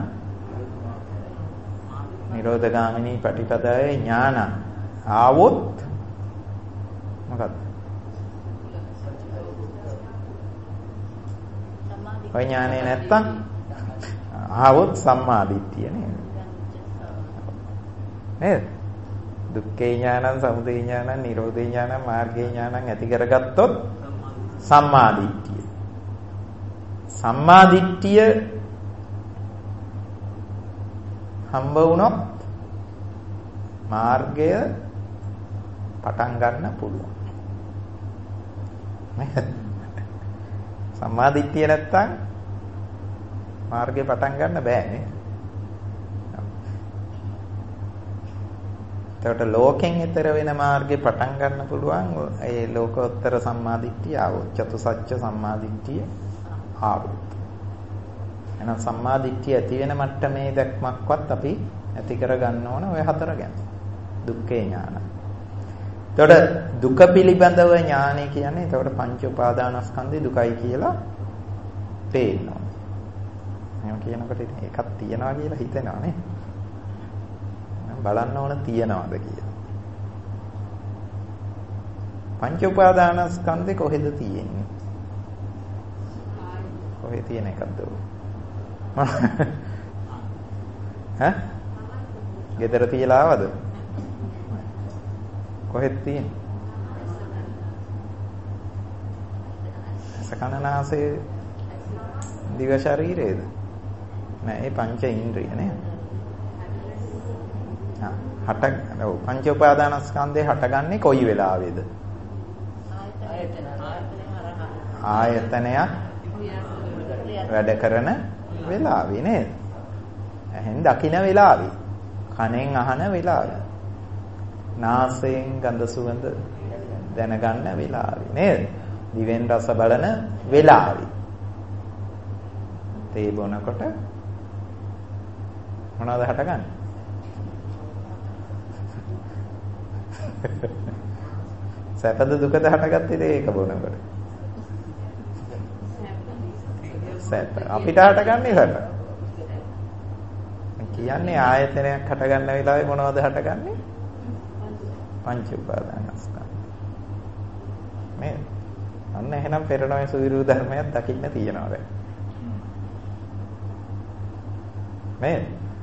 නිරෝධගාමිනී පටිපදායේ ඥානං ආවොත් මොකක්ද? ඔය ඥානේ නැත්තම් ආවොත් සම්මා දිට්ඨිය නේද? නේද? දුක්ඛේ ඥානං, සමුදය ඥානං, නිරෝධේ ඥානං, මාර්ගේ ඥානං ඇති කරගත්තොත් සම්මා දිට්ඨිය. සම්මා දිට්ඨිය හම්බ වුණොත් මාර්ගය පටන් ගන්න පුළුවන්. සම්මා දිට්ඨිය නැත්තම් මාර්ගේ පටන් ගන්න බෑ නේ. එතකොට ලෝකෙන් ඈතර වෙන මාර්ගේ පටන් ගන්න පුළුවන් ඒ ලෝකෝත්තර සම්මා දිට්ඨිය ආවොත් චතුසත්‍ය සම්මා දිට්ඨිය ආවොත්. එහෙනම් සම්මා දිට්ඨිය ඇති වෙන මට්ටමේ දැක්මක්වත් අපි ඇති කර ගන්න ඕන ඔය හතර ගැන. දුක්ඛේ ඥාන. එතකොට දුක පිළිබඳව ඥානය කියන්නේ එතකොට පංච උපාදානස්කන්ධේ දුකයි කියලා පේනවා. එහෙනම් කියනකොට ඒකක් තියනවා කියලා හිතෙනවා නේ. බලන්න ඕන තියනවාද කියලා. පංච උපාදානස්කන්ධේ කොහෙද තියෙන්නේ? කොහෙ තියෙන එකක්ද? ඈ? ගෙදර තියලා ආවද? කොහෙද තියෙන්නේ? සකනනාසේ දිව ශරීරයේද? නෑ ඒ පංච ඉන්ද්‍රිය නේ. හට ඔව් පංච උපාදානස්කන්ධේ හටගන්නේ කොයි වෙලාවේද? ආයතනයක් වැඩ කරන වෙලාවේ නේද? එහෙන් දකින වෙලාවේ, කනෙන් අහන වෙලාවේ, නාසයෙන් ගඳ සුවඳ දැනගන්න වෙලාවේ නේද? දිවෙන් රස බලන වෙලාවේ. තේ බොනකොට මොනවද හටගන්නේ? සැපද දුකද හටගත්තේ ඒක බොනකොට? සැප. අපිට හටගන්නේ සැප. කියන්නේ ආයතනයක් හටගන්න වෙලාවේ මොනවද හටගන්නේ? පංච උපාදානස්කන්ධ. මේ අන්න එහෙනම් පෙරණොය සුවිරු ධර්මයක් දකින්න තියෙනවා දැන්. මේ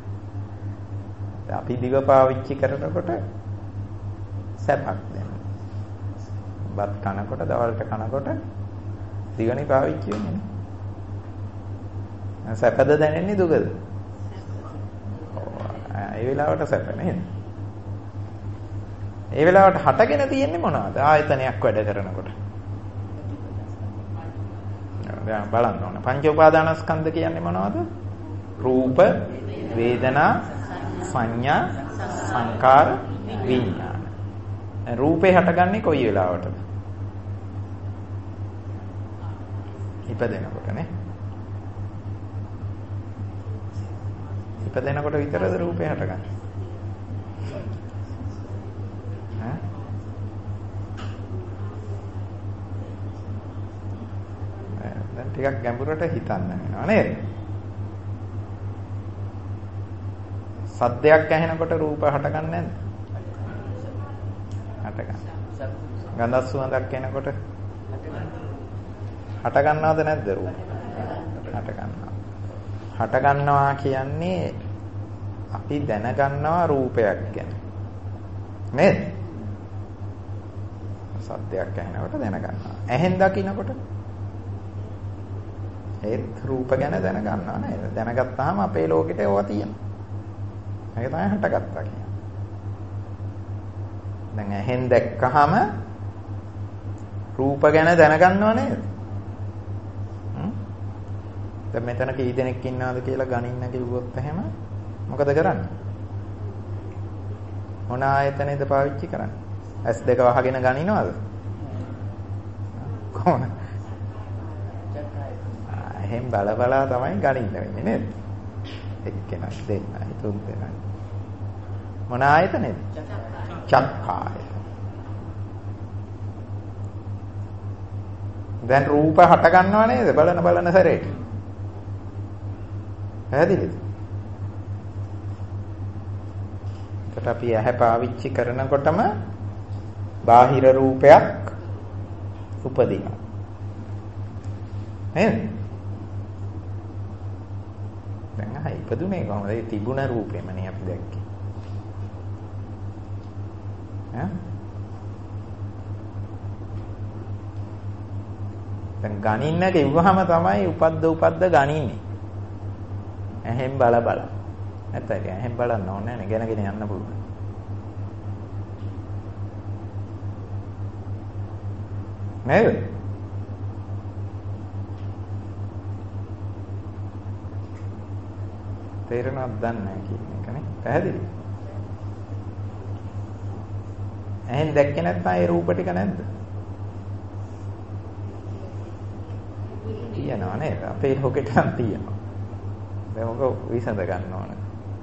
අපි දිව පාවිච්චි කරනකොට සැපක් දැනෙනවා. බත් කනකොට, දවල්ට කනකොට දිගනේ පාවිච්චි වෙන්නේ නේ. සැපද දැනෙන්නේ දුකද? ඒ වෙලාවට සැප නේද? ඒ වෙලාවට හටගෙන තියෙන්නේ මොනවද? ආයතනයක් වැඩ කරනකොට. දැන් බලන්න ඕන. පංච උපාදානස්කන්ධ කියන්නේ මොනවද? රූප, වේදනා, සංඥා, සංකාර, විඥාන. රූපේ හටගන්නේ කොයි වෙලාවටද? ඉපදෙනකොට නේ. ඉපදෙනකොට විතරද රූපේ හටගන්නේ? ඈ? දැන් ටිකක් ගැඹුරට හිතන්න වෙනවා නේද? සද්දයක් ඇහෙනකොට රූප හටගන්නේ නැද්ද? හටගන්න. ගන්ධ සුවඳක් එනකොට හට ගන්නවද නැද්ද රූප? හට ගන්නවා. හට ගන්නවා කියන්නේ අපි දැනගන්නවා රූපයක් ගැන. නේද? සද්දයක් ඇහෙනකොට දැනගන්නවා. ඇහෙන් දකින්නකොට ඒත් රූප ගැන දැනගන්නවා නේද? දැනගත්තාම අපේ ලෝකෙට ඒවා තියෙනවා. ඒක තමයි හටගත්තා කියන්නේ. දැන් ඇහෙන් දැක්කහම රූප ගැන දැනගන්නව නේද? හ්ම්? දැන් මෙතන කී දෙනෙක් ඉන්නවද කියලා ගණින්න කිව්වොත් එහෙම මොකද කරන්නේ? මොන ආයතනයද පාවිච්චි කරන්නේ? ඇස් දෙක වහගෙන ගණිනවද? කොහොමද? එහෙන් බල බලා තමයි ගණින්න වෙන්නේ නේද? එක්කෙනා දෙන්නා තුන් දෙනා. මොන ආයතනයද? චක්කාය. දැන් රූප හට ගන්නව නේද? බලන බලන සැරේට. පැහැදිලිද? ඒකට අපි ඇහැ පාවිච්චි කරනකොටම බාහිර රූපයක් උපදිනවා. නේද? දැන් නෑ ඉපදුනේ කොහොමද? ඒ තිබුණ රූපෙමනේ අපි දැක්කේ. ඈ? දැන් ගණින්න කිව්වහම තමයි උපද්ද උපද්ද ගණින්නේ. ඇහෙන් බල බල. නැත්නම් ඇහෙන් බලන්න ඕනේ නෑනේ. ගැනගෙන යන්න පුළුවන්. නේද? තේරෙනවද දන්නේ නැහැ කියන එකනේ. පැහැදිලි? ඇහෙන් දැක්කේ නැත්නම් ඒ රූප ටික නැද්ද? තියෙනවා නේද? අපේ ලෝකෙට නම් තියෙනවා. දැන් මොකද විසඳ ගන්න ඕන.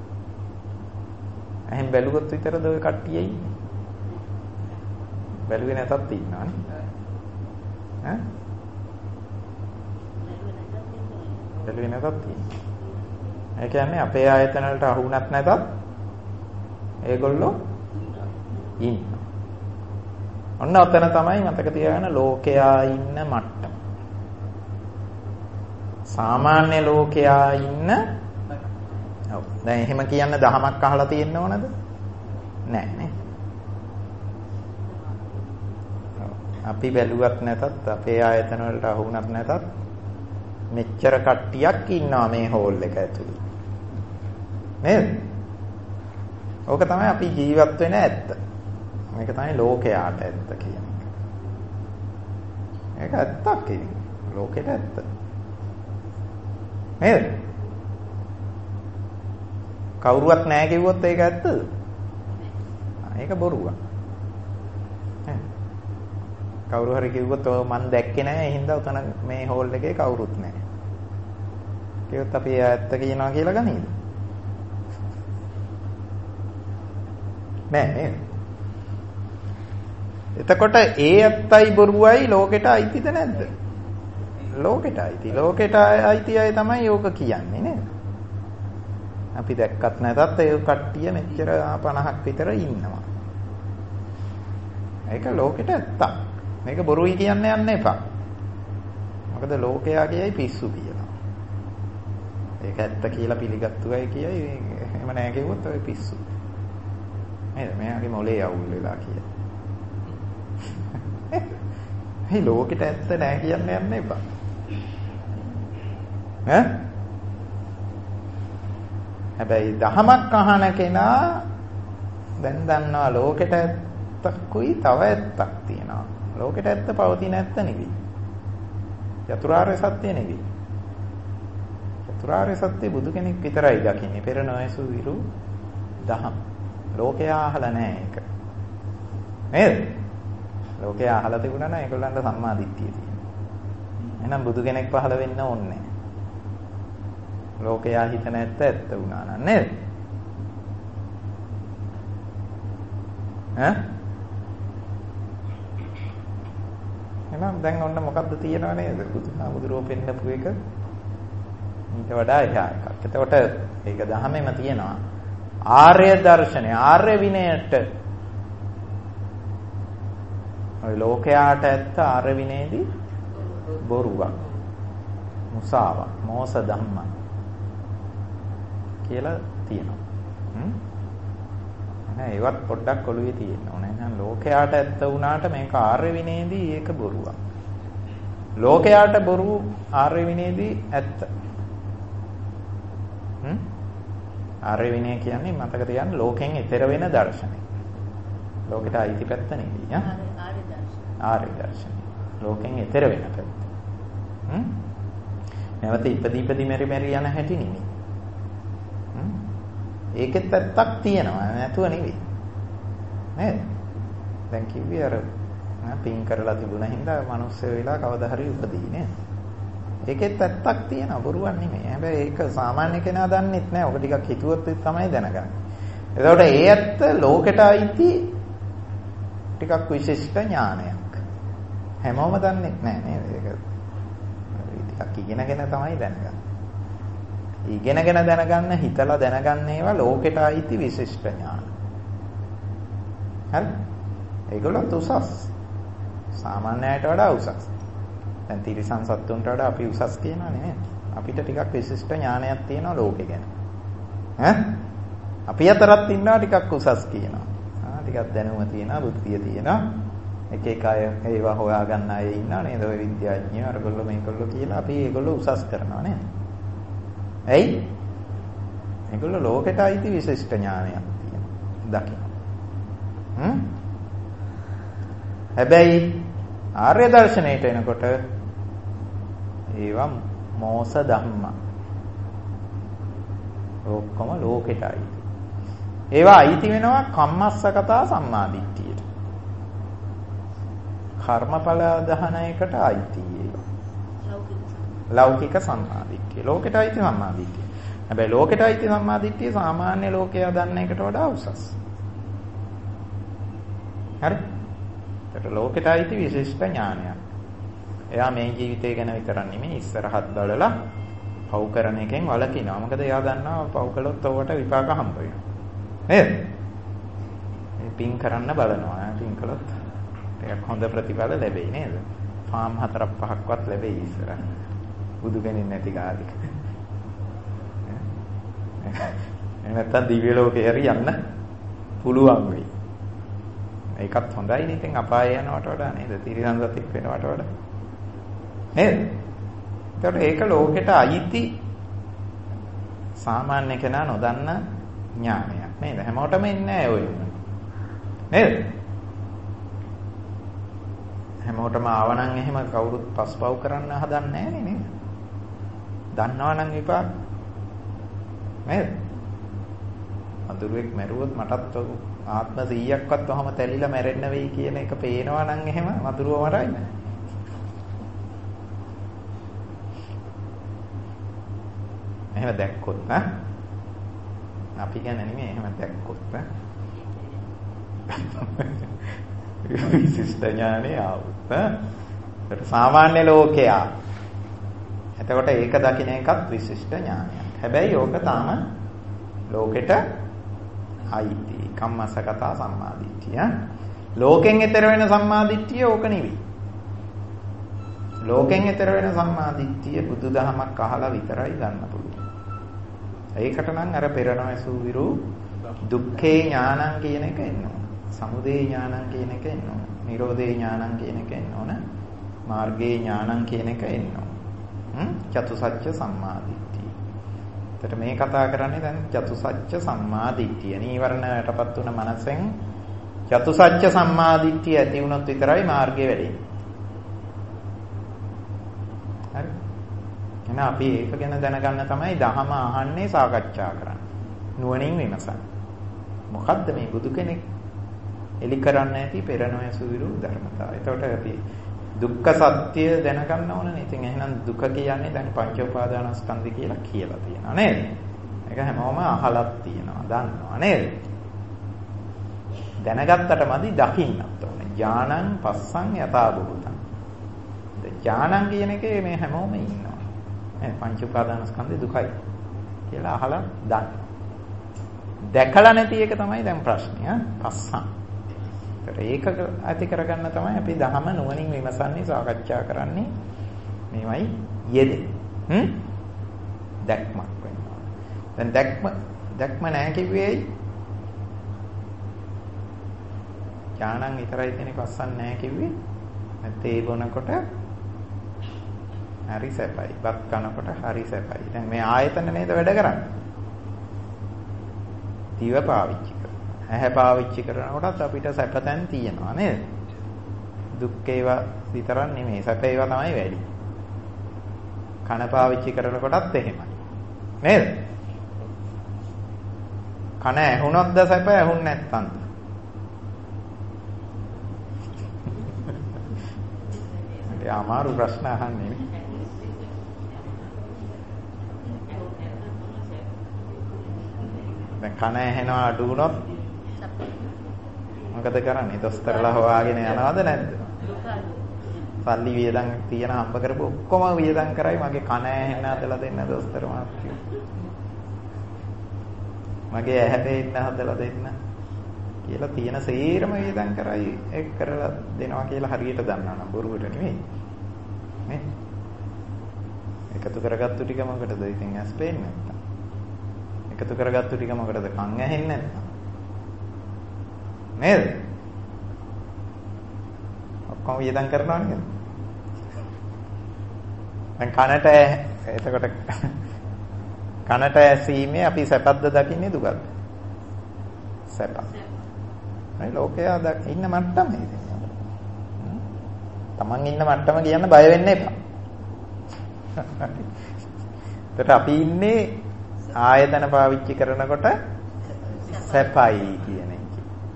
ඇහෙන් බැලුවොත් විතරද ඔය කට්ටිය ඉන්නේ? බැලුවේ නැතත් ඉන්නවනේ. ඈ? බැලුවේ නැතත් ඉන්නවා. ඒ කියන්නේ අපේ ආයතන වලට අහු වුණත් නැතත් ඒගොල්ලෝ ඉන්නවා. ඔන්න ඔතන තමයි මතක තියාගන්න ලෝකයා ඉන්න මට්ටම. සාමාන්‍ය ලෝකයා ඉන්න ඔව් දැන් එහෙම කියන්න දහමක් අහලා තියෙන්න ඕනද? නෑ නේ. අපි බැලුවත් නැතත් අපේ ආයතන වලට අහු වුණත් නැතත් මෙච්චර කට්ටියක් ඉන්නවා මේ හෝල් එක ඇතුළේ. නේද? ඕක තමයි අපි ජීවත් වෙන ඇත්ත. මේක තමයි ලෝකයාට ඇත්ත කියන්නේ. ඒක ඇත්තක් කියන්නේ. ලෝකෙට ඇත්ත. නේද? කවුරුවත් නැහැ කිව්වොත් ඒක ඇත්තද? ඒක බොරුවක්. කවුරු හරි කිව්වොත් ඔය මන් දැක්කේ නැහැ ඒ හින්දා උතන මේ හෝල් එකේ කවුරුත් නැහැ. කිව්වොත් අපි ඇත්ත කියනවා කියලා ගනීද? නෑ නේද? එතකොට ඒ ඇත්තයි බොරුවයි ලෝකෙට අයිතිද නැද්ද? ලෝකෙට අයිති. ලෝකෙට අයිති අය තමයි ඕක කියන්නේ නේද? අපි දැක්කත් නැතත් ඒ කට්ටිය මෙච්චර පනහක් විතර ඉන්නවා. ඒක ලෝකෙට ඇත්තක්. මේක බොරුයි කියන්න යන්න එපා. මොකද ලෝකයා කියයි පිස්සු කියලා. ඒක ඇත්ත කියලා පිළිගත්තු අය කියයි එහෙම නැහැ කිව්වොත් ඔය පිස්සු. නේද? මෙයාගේ මොලේ අවුල් වෙලා කියලා. මේ ලෝකෙට ඇත්ත නැහැ කියන්න යන්න එපා. ඈ? හැබැයි දහමක් අහන කෙනා දැන් දන්නවා ලෝකෙට ඇත්තකුයි තව ඇත්තක් තියෙනවා. ලෝකෙට ඇත්ත පවතින ඇත්ත නෙවෙයි. චතුරාර්ය සත්‍ය නෙවෙයි. චතුරාර්ය සත්‍ය බුදු කෙනෙක් විතරයි දකින්නේ. පෙර නොයසු විරු දහම්. ලෝකයා අහලා නැහැ ඒක. නේද? ලෝකයා අහලා තිබුණා නම් ඒගොල්ලන්ට සම්මා දිට්ඨිය තියෙනවා. එහෙනම් බුදු කෙනෙක් පහළ වෙන්න ඕනේ නැහැ. ලෝකයා හිතන ඇත්ත ඇත්ත වුණා නම් නේද? ඈ? එහෙනම් දැන් ඔන්න මොකද්ද තියෙනව නේද? බුදුහාමුදුරුවෝ පෙන්නපු එක ඊට වඩා එහා එකක්. එතකොට ඒක දහමෙම තියෙනවා. ආර්ය දර්ශනය, ආර්ය විනයට ඔය ලෝකයාට ඇත්ත ආර්ය විනයේදී බොරුවක්, මුසාවක්, මෝස ධම්ම කියලා තියෙනවා. හ්ම්. නෑ ඒවත් පොඩ්ඩක් ඔළුවේ තියෙන්න ඕනේ. එහෙනම් ලෝකයාට ඇත්ත වුණාට මේක ආර්ය විනයේදී ඒක බොරුවක්. ලෝකයාට බොරු ආර්ය විනයේදී ඇත්ත. හ්ම්. ආර්ය විනය කියන්නේ මතක තියාගන්න ලෝකෙන් ඈතර වෙන දර්ශනය. ලෝකෙට අයිති පැත්ත නෙවෙයි. ආ ආර්ය දර්ශනය. ආර්ය දර්ශනය. ලෝකෙන් ඈතර වෙන පැත්ත. හ්ම්. නැවත ඉපදී ඉපදී මෙරි මෙරි යන හැටි නෙවෙයි. හ්ම්. ඒකෙත් පැත්තක් තියෙනවා නැතුව නෙවෙයි. නේද? දැන් කිව්වේ අර පින් කරලා තිබුණා හින්දා මිනිස්සු වෙලා කවදා හරි උපදී නේද? ඒකෙත් ඇත්තක් තියෙනවා බොරුවක් නෙමෙයි. හැබැයි ඒක සාමාන්‍ය කෙනා දන්නෙත් නෑ. ඔක ටිකක් හිතුවොත් තමයි දැනගන්නේ. එතකොට ඒ ඇත්ත ලෝකෙට අයිති ටිකක් විශිෂ්ට ඥානයක්. හැමෝම දන්නෙත් නෑ නේද? ඒක ටිකක් ඉගෙනගෙන තමයි දැනගන්නේ. ඉගෙනගෙන දැනගන්න, හිතලා දැනගන්න ඒවා ලෝකෙට අයිති විශිෂ්ට ඥාන. හරි? ඒගොල්ලොත් උසස්. සාමාන්‍ය අයට වඩා උසස්. දැන් තිරිසන් සත්තුන්ට වඩා අපි උසස් කියනවානේ නේද? අපිට ටිකක් විශිෂ්ට ඥානයක් තියෙනවා ලෝකෙ ගැන. ඈ? අපි අතරත් ඉන්නවා ටිකක් උසස් කියනවා. ආ ටිකක් දැනුම තියෙනවා, බුද්ධිය තියෙනවා. එක එක අය ඒවා හොයා ගන්න අය ඉන්නවා නේද? ඔය විද්‍යාඥයෝ අරගොල්ලෝ මේගොල්ලෝ කියලා අපි ඒගොල්ලෝ උසස් කරනවා නේද? ඇයි? ඒගොල්ලෝ ලෝකෙට අයිති විශිෂ්ට ඥානයක් තියෙනවා. දකින්න. හ්ම්? හැබැයි ආර්ය දර්ශනයට එනකොට ඒවා මෝස ධම්ම. ඔක්කොම ලෝකෙට අයිති. ඒවා අයිති වෙනවා කම්මස්සකතා සම්මාදිට්ඨියට. කර්මඵල දහනයකට අයිති ඒවා. ලෞකික සම්මාදිට්ඨිය. ලෝකෙට අයිති සම්මාදිට්ඨිය. හැබැයි ලෝකෙට අයිති සම්මාදිට්ඨිය සාමාන්‍ය ලෝකයා දන්න එකට වඩා උසස්. හරි? ඒකට ලෝකෙට අයිති විශිෂ්ට ඥානයක්. එයා මේ ජීවිතය ගැන විතරක් නෙමෙයි ඉස්සරහත් බලලා පව් කරන එකෙන් වළකිනවා. මොකද එයා දන්නවා පව් කළොත් ඔවට විපාක හම්බ වෙනවා. නේද? මේ පින් කරන්න බලනවා. පින් කළොත් ටිකක් හොඳ ප්‍රතිඵල ලැබෙයි නේද? ෆාම් හතරක් පහක්වත් ලැබෙයි ඉස්සරහ. බුදු කෙනෙක් නැති කාලෙක. එහෙනම් දිව්‍ය ලෝකේ හරි යන්න පුළුවන් වෙයි. ඒකත් හොඳයි නේ. ඉතින් අපාය යනවට වඩා නේද? තිරිසන් සතෙක් වෙනවට වඩා. නේද? ඒකට ඒක ලෝකෙට අයිති සාමාන්‍ය කෙනා නොදන්න ඥානයක් නේද? හැමෝටම ඉන්නේ නැහැ ඔය. නේද? හැමෝටම ආවනම් එහෙම කවුරුත් පස්පව් කරන්න හදන්නේ නැහැ නේද? දන්නවනම් විපාක. නේද? අඳුරෙක් මැරුවොත් මටත් ආත්ම සීයක්වත් ඔහම තැලිලා මැරෙන්න වෙයි කියන එක පේනවා නම් එහෙම වඳුරුව මරයි. එහෙම දැක්කොත් ඈ අපි ගැන නෙමෙයි එහෙම දැක්කොත් ඈ විශිෂ්ට ඥානෙ ආවොත් ඈ සාමාන්‍ය ලෝකයා. එතකොට ඒක දකින්න එකත් විශිෂ්ට ඥානයක්. හැබැයි ඕක තාම ලෝකෙට අයිති කම්මසගතා සම්මාදිට්ඨිය. ලෝකෙන් ඈතර වෙන සම්මාදිට්ඨිය ඕක නෙවෙයි. ලෝකෙන් ඈතර වෙන සම්මාදිට්ඨිය බුදුදහමක් අහලා විතරයි ගන්න පුළුවන්. ඒකට නම් අර පෙරණැසු විරු දුක්ඛේ ඥානං කියන එක එන්න ඕන. සමුදය ඥානං කියන එක එන්න ඕන. නිරෝධේ ඥානං කියන එක එන්න ඕන. මාර්ගේ ඥානං කියන එක එන්න ඕන. හ්ම් චතුසත්‍ය සම්මාදිට්ඨිය. එතකොට මේ කතා කරන්නේ දැන් චතුසත්‍ය සම්මාදිට්ඨිය. නීවරණයටපත් වුණ මනසෙන් චතුසත්‍ය සම්මාදිට්ඨිය ඇති වුණොත් විතරයි මාර්ගය වැඩෙන්නේ. හරි. එහෙනම් අපි ඒක ගැන දැනගන්න තමයි ධහම අහන්නේ සාකච්ඡා කරන්නේ. නුවණින් විමසන්න. මොකද්ද මේ බුදු කෙනෙක් එලි කරන්න ඇති පෙරණැසු විරු ධර්මතාව. එතකොට අපි දුක්ඛ සත්‍ය දැනගන්න ඕනනේ. ඉතින් එහෙනම් දුක කියන්නේ දැන් පංච උපාදානස්කන්ධය කියලා කියලා තියෙනවා නේද? ඒක හැමෝම අහලක් තියෙනවා, දන්නවා නේද? දැනගත්තට මදි දකින්නත් ඕනේ. ඥානං පස්සං යථා භූතං. ඥානං කියන එකේ මේ හැමෝම ඉන්නවා. නේ පංච උපාදානස්කන්ධය දුකයි කියලා අහලා දන්න. දැකලා නැති එක තමයි දැන් ප්‍රශ්නේ ආ පස්සං. ඒක ඇති කරගන්න තමයි අපි ධහම නුවණින් විමසන්නේ සාකච්ඡා කරන්නේ. මේවයි යෙදෙන්නේ. හ්ම්? දැක්මක් වෙනවා. දැන් දැක්ම දැක්ම නැහැ කිව්වේ ඥානං විතරයි තියෙන පස්සන් නැහැ කිව්වේ. නැත්නම් ඒ බොනකොට හරි සැපයි. බත් කනකොට හරි සැපයි. දැන් මේ ආයතන නේද වැඩ කරන්නේ? දිව පාවිච්චි ඇහැ පාවිච්චි කරනකොටත් අපිට සැපතෙන් තියෙනවා නේද? දුක් ඒවා විතරක් නෙමෙයි සැප ඒවා තමයි වැඩි. කන පාවිච්චි කරනකොටත් එහෙමයි. නේද? කන ඇහුනොත්ද සැප ඇහුන් නැත්නම්ද? ඒ අමාරු ප්‍රශ්න අහන්නේ නේ. දැන් කන ඇහෙනවා අඩු වුණොත් මොකද කරන්නේ? දොස්තරලා හොයාගෙන යනවද නැද්ද? සල්ලි වියදම් තියන හම්බ කරපු ඔක්කොම වියදම් කරයි මගේ කන ඇහෙන්න හදලා දෙන්න දොස්තර මහත්තයෝ. මගේ ඇහැ දෙන්න හදලා දෙන්න කියලා තියෙන සේරම වියදම් කරයි ඒක කරලා දෙනවා කියලා හරියට දන්නවා නම් බොරුවට නෙමෙයි. නේ? එකතු කරගත්තු ටික මොකටද? ඉතින් ඇස් පේන්නේ නැත්තම්. එකතු කරගත්තු ටික මොකටද? කන් ඇහෙන්නේ නැත්තම්. නේද? ඔක්කොම වියදම් කරනවා නේද? දැන් කනට එතකොට කනට ඇසීමේ අපි සැපද්ද දකින්නේ දුකද? සැප. මේ ලෝකයා ඉන්න මට්ටම ඉතින්. තමන් ඉන්න මට්ටම කියන්න බය වෙන්න එපා. ඒකට අපි ඉන්නේ ආයතන පාවිච්චි කරනකොට සැපයි කියන එක.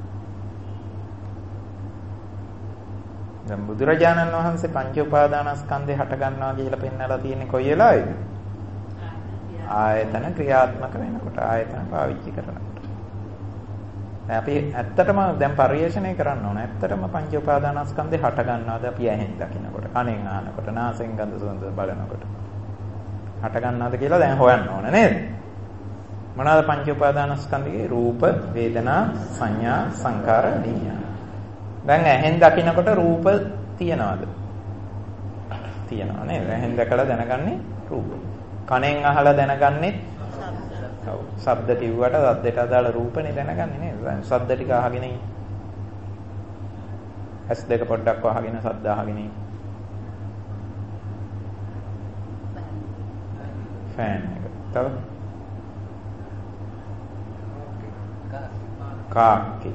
දැන් බුදුරජාණන් වහන්සේ පංච උපාදානස්කන්ධේ හට ගන්නවා කියලා පෙන්නලා තියෙන්නේ කොයි වෙලාවේද? ආයතන ක්‍රියාත්මක වෙනකොට, ආයතන පාවිච්චි කරනකොට. අපි ඇත්තටම දැන් පරිේශණය කරන්න ඕන. ඇත්තටම පංච උපාදානස්කන්ධේ හට ගන්නවාද අපි ඇහෙන් දකිනකොට, කනෙන් අහනකොට, නාසයෙන් ගඳ සුවඳ බලනකොට. හට ගන්නවාද කියලා දැන් හොයන්න ඕන නේද? මොනවාද පංච උපාදානස්කන්ධයේ? රූප, වේදනා, සංඥා, සංකාර, විඥාන. දැන් ඇහෙන් දකිනකොට රූප තියනවාද? තියනවා නේද? ඇහෙන් දැකලා දැනගන්නේ රූප. කනෙන් අහලා දැනගන්නේ ඔව්. ශබ්ද කිව්වට ශබ්දයට අදාළ රූපනේ දැනගන්නේ නේද? දැන් ශබ්ද ටික අහගෙන ඉන්න. ඇස් දෙක පොඩ්ඩක් වහගෙන ශබ්ද අහගෙන ඉන්න. ෆෑන් එක. තව කාක්කෙක්.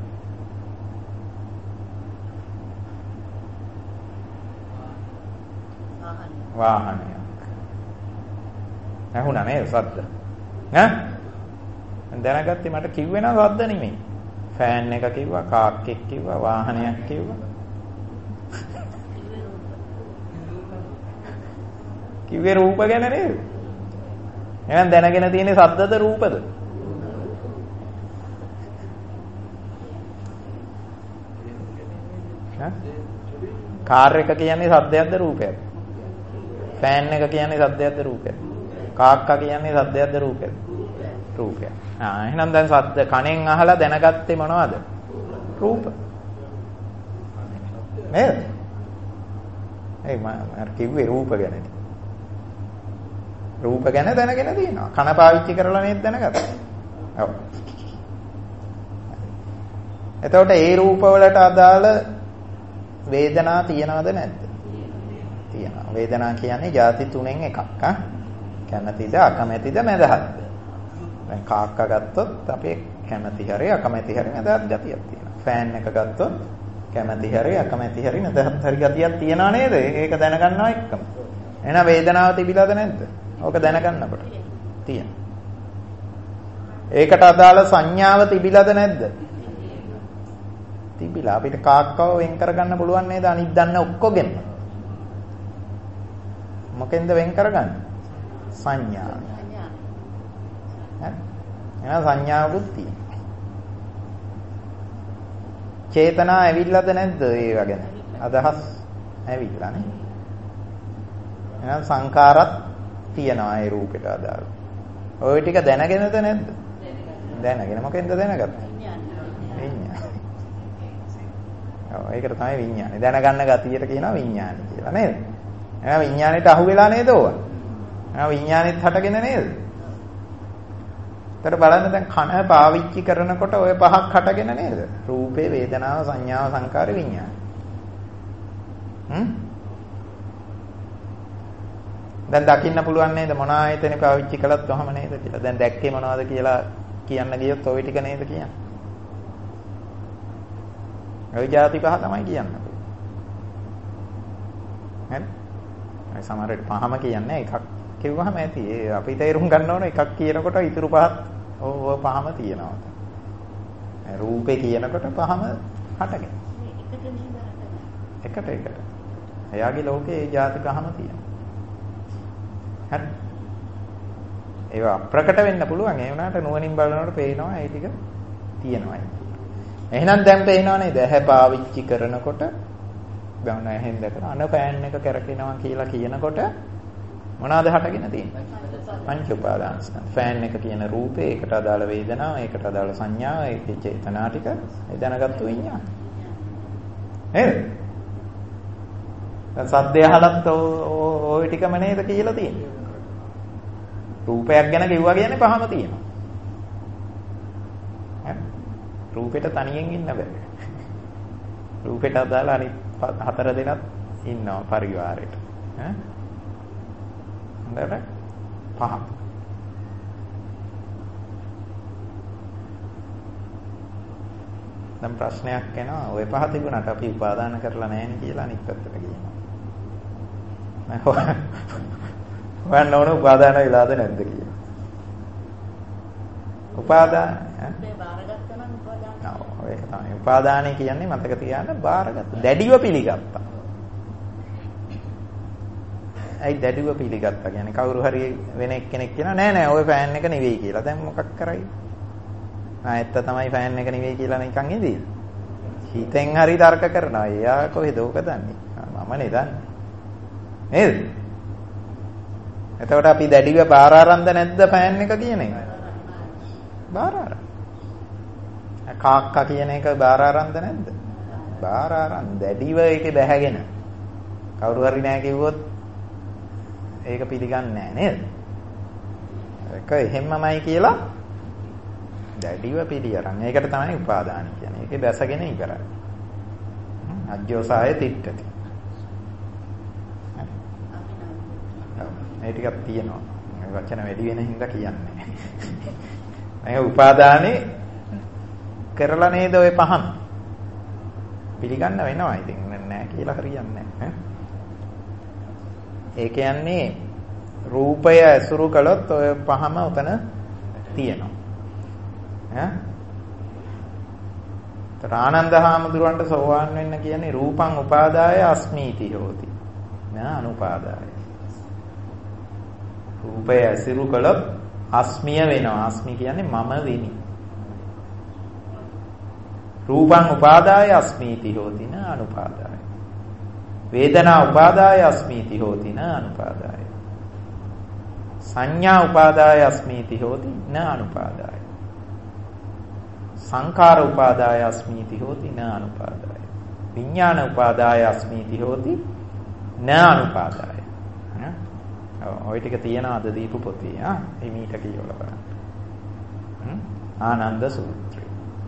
වාහනයක්. ඇහුණා නේද ශබ්ද? ඈ? දැනගත්තේ මට කිව්වේ නෑ ශබ්ද නෙමෙයි. ෆෑන් එක කිව්වා, කාක්කෙක් කිව්වා, වාහනයක් කිව්වා. කිව්වේ රූප ගැන නේද? එහෙනම් දැනගෙන තියෙන්නේ ශබ්දද රූපද? ඈ? කාර් එක කියන්නේ ශබ්දයක්ද රූපයක්ද? ෆෑන් එක කියන්නේ ශබ්දයක්ද රූපයක්ද? කාක්කා කියන්නේ ශබ්දයක්ද රූපයක්ද? රූපයක්. ආ එහෙනම් දැන් ශබ්ද කණෙන් අහලා දැනගත්තේ මොනවද? රූප. නේද? ඒ මම අර කිව්වේ රූප ගැන. රූප ගැන දැනගෙන තියෙනවා. කන පාවිච්චි කරලා නේද දැනගත්තේ? ඔව්. එතකොට ඒ රූප වලට අදාළ වේදනා තියනවද නැද්ද? තියෙනවා. වේදනා කියන්නේ ಜಾති තුනෙන් එකක්. ආ කැමැතිද අකමැතිද මැදහත්ද? දැන් කාක්කා ගත්තොත් අපේ කැමැති හැරේ අකමැති හැරේ මැදහත් ගතියක් තියෙනවා. ෆෑන් එක ගත්තොත් කැමැති හැරේ අකමැති හැරේ මැදහත් හැරේ ගතියක් තියෙනවා නේද? ඒක දැනගන්නවා එක්කම. එහෙනම් වේදනාව තිබිලාද නැද්ද? ඕක දැනගන්නකොට තියෙනවා. ඒකට අදාළ සංඥාව තිබිලාද නැද්ද? තිබිලා. අපිට කාක්කව වෙන් කරගන්න පුළුවන් නේද? අනිත් දන්න ඔක්කොගෙම. මොකෙන්ද වෙන් කරගන්නේ? සංඥා. හරි. එහෙනම් සංඥාවකුත් තියෙනවා. චේතනා ඇවිල්ලාද නැද්ද ඒව ගැන? අදහස් ඇවිල්ලා නේ. එහෙනම් සංකාරත් තියෙනවා ඒ රූපෙට අදාළ. ওই ටික දැනගෙනද නැද්ද? දැනගෙන. මොකෙන්ද දැනගත්තේ? විඥාන. ඔව් ඒකට තමයි විඥානේ. දැනගන්න ගතියට කියනවා විඥානි කියලා නේද? එහෙනම් විඥානෙට අහු වෙලා නේද ඕවා? එහෙනම් විඥානෙත් හටගෙන නේද? ඒතර බලන්න දැන් කන පාවිච්චි කරනකොට ওই පහක් හටගෙන නේද? රූපේ, වේදනාව, සංඥාව, සංකාර, විඥාන. හ්ම්? දැන් දකින්න පුළුවන් නේද මොන ආයතනේ පාවිච්චි කළත් කොහම නේද කියලා. දැන් දැක්කේ මොනවද කියලා කියන්න ගියොත් ওই ටික නේද කියන්නේ. ওই જાති පහ තමයි කියන්නේ. හරි? ඒ සමහරවිට පහම කියන්නේ එකක් කිව්වහම ඇති. ඒ අපි තේරුම් ගන්න ඕන එකක් කියනකොට ඉතුරු පහත් ඔය පහම තියෙනවා. රූපේ කියනකොට පහම හටගෙන. එකට එකට. එයාගේ ලෝකේ ඒ જાති පහම තියෙනවා. හරි. ඒවා ප්‍රකට වෙන්න පුළුවන්. ඒ වුණාට නුවණින් බලනකොට පේනවා ඒ ටික තියෙනවා. එහෙනම් දැන් පේනවා නේද? ඇහැ පාවිච්චි කරනකොට දැන් ඇහෙන් දැකලා අන පෑන් එක කරකිනවා කියලා කියනකොට මොනවාද හටගෙන තියෙන්නේ? පංච උපාදානස්කන්ධ. ෆෑන් එක කියන රූපේ, ඒකට අදාළ වේදනාව, ඒකට අදාළ සංඥාව, ඒකේ චේතනා ටික ඒ දැනගත්තු විඤ්ඤාණ. නේද? දැන් සද්දය අහලත් ওই ටිකම නේද කියලා තියෙන්නේ. රූපයක් ගැන කිව්වා කියන්නේ පහම තියෙනවා. රූපෙට තනියෙන් ඉන්න බෑ. රූපෙට අදාළ අනිත් හතර දෙනාත් ඉන්නවා පරිවාරෙට. ඈ හොඳට පහ. දැන් ප්‍රශ්නයක් එනවා. ওই පහ තිබුණාට අපි උපාදාන කරලා නැහැ නේ කියලා අනිත් පැත්තට කියනවා. මම නෝන උපාදාන වෙලාද නැද්ද කියලා. උපාදාන ඈ ඒක තමයි. උපාදානයි කියන්නේ මතක තියාගන්න බාරගත්ත. දැඩිව පිළිගත්තා. ඇයි දැඩිව පිළිගත්තා කියන්නේ කවුරු හරි වෙන එක්කෙනෙක් කියනවා නෑ නෑ ඔය ෆෑන් එක නෙවෙයි කියලා. දැන් මොකක් කරයි? ආයෙත් තමයි ෆෑන් එක නෙවෙයි කියලා නිකන් ඉඳී. හිතෙන් හරි තර්ක කරනවා. එයා කොහෙද ඕක දන්නේ? මම නේ දන්නේ. නේද? එතකොට අපි දැඩිව බාර ආරම්ද නැද්ද ෆෑන් එක කියන එක? බාර ආරම්ද. කාක්කා කියන එක බාර ආරම්ද නැද්ද? බාර ආරම්ද. දැඩිව ඒකේ බැහැගෙන. කවුරු හරි නෑ කිව්වොත් ඒක පිළිගන්නේ නෑ නේද? ඒක එහෙම්මමයි කියලා දැඩිව පිළිඅරන්. ඒකට තමයි උපාදාන කියන්නේ. ඒකේ බැසගෙන ඉවරයි. අජ්ජෝසාය තිට්ඨති. මේ ටිකක් තියෙනවා. මේ වචන වැඩි වෙන හින්දා කියන්නේ. මේ උපාදානේ කරලා නේද ඔය පහම. පිළිගන්න වෙනවා. ඉතින් නෑ කියලා හරියන්නේ නෑ. ඒ කියන්නේ රූපය ඇසුරු කළොත් ඔය පහම උතන තියෙනවා. ඈ? ආනන්ද හාමුදුරන්ට සෝවාන් වෙන්න කියන්නේ රූපං උපාදාය අස්මීති හෝති. නෑ අනුපාදාය. රූපය ඇසුරු කළොත් අස්මිය වෙනවා. අස්මි කියන්නේ මම වෙමි. රූපං උපාදාය අස්මීති හෝති න අනුපාදාය. වේදනා උපාදාය අස්මීති හෝති න අනුපාදාය. සංඥා උපාදාය අස්මීති හෝති න අනුපාදාය. සංඛාර උපාදාය අස්මීති හෝති න අනුපාදාය. විඥාන උපාදාය අස්මීති හෝති න අනුපාදාය. ඔය ටික තියෙනවා අද දීපු පොතේ. ආ මේ මීට කියවලා බලන්න. ආනන්ද සූත්‍රය.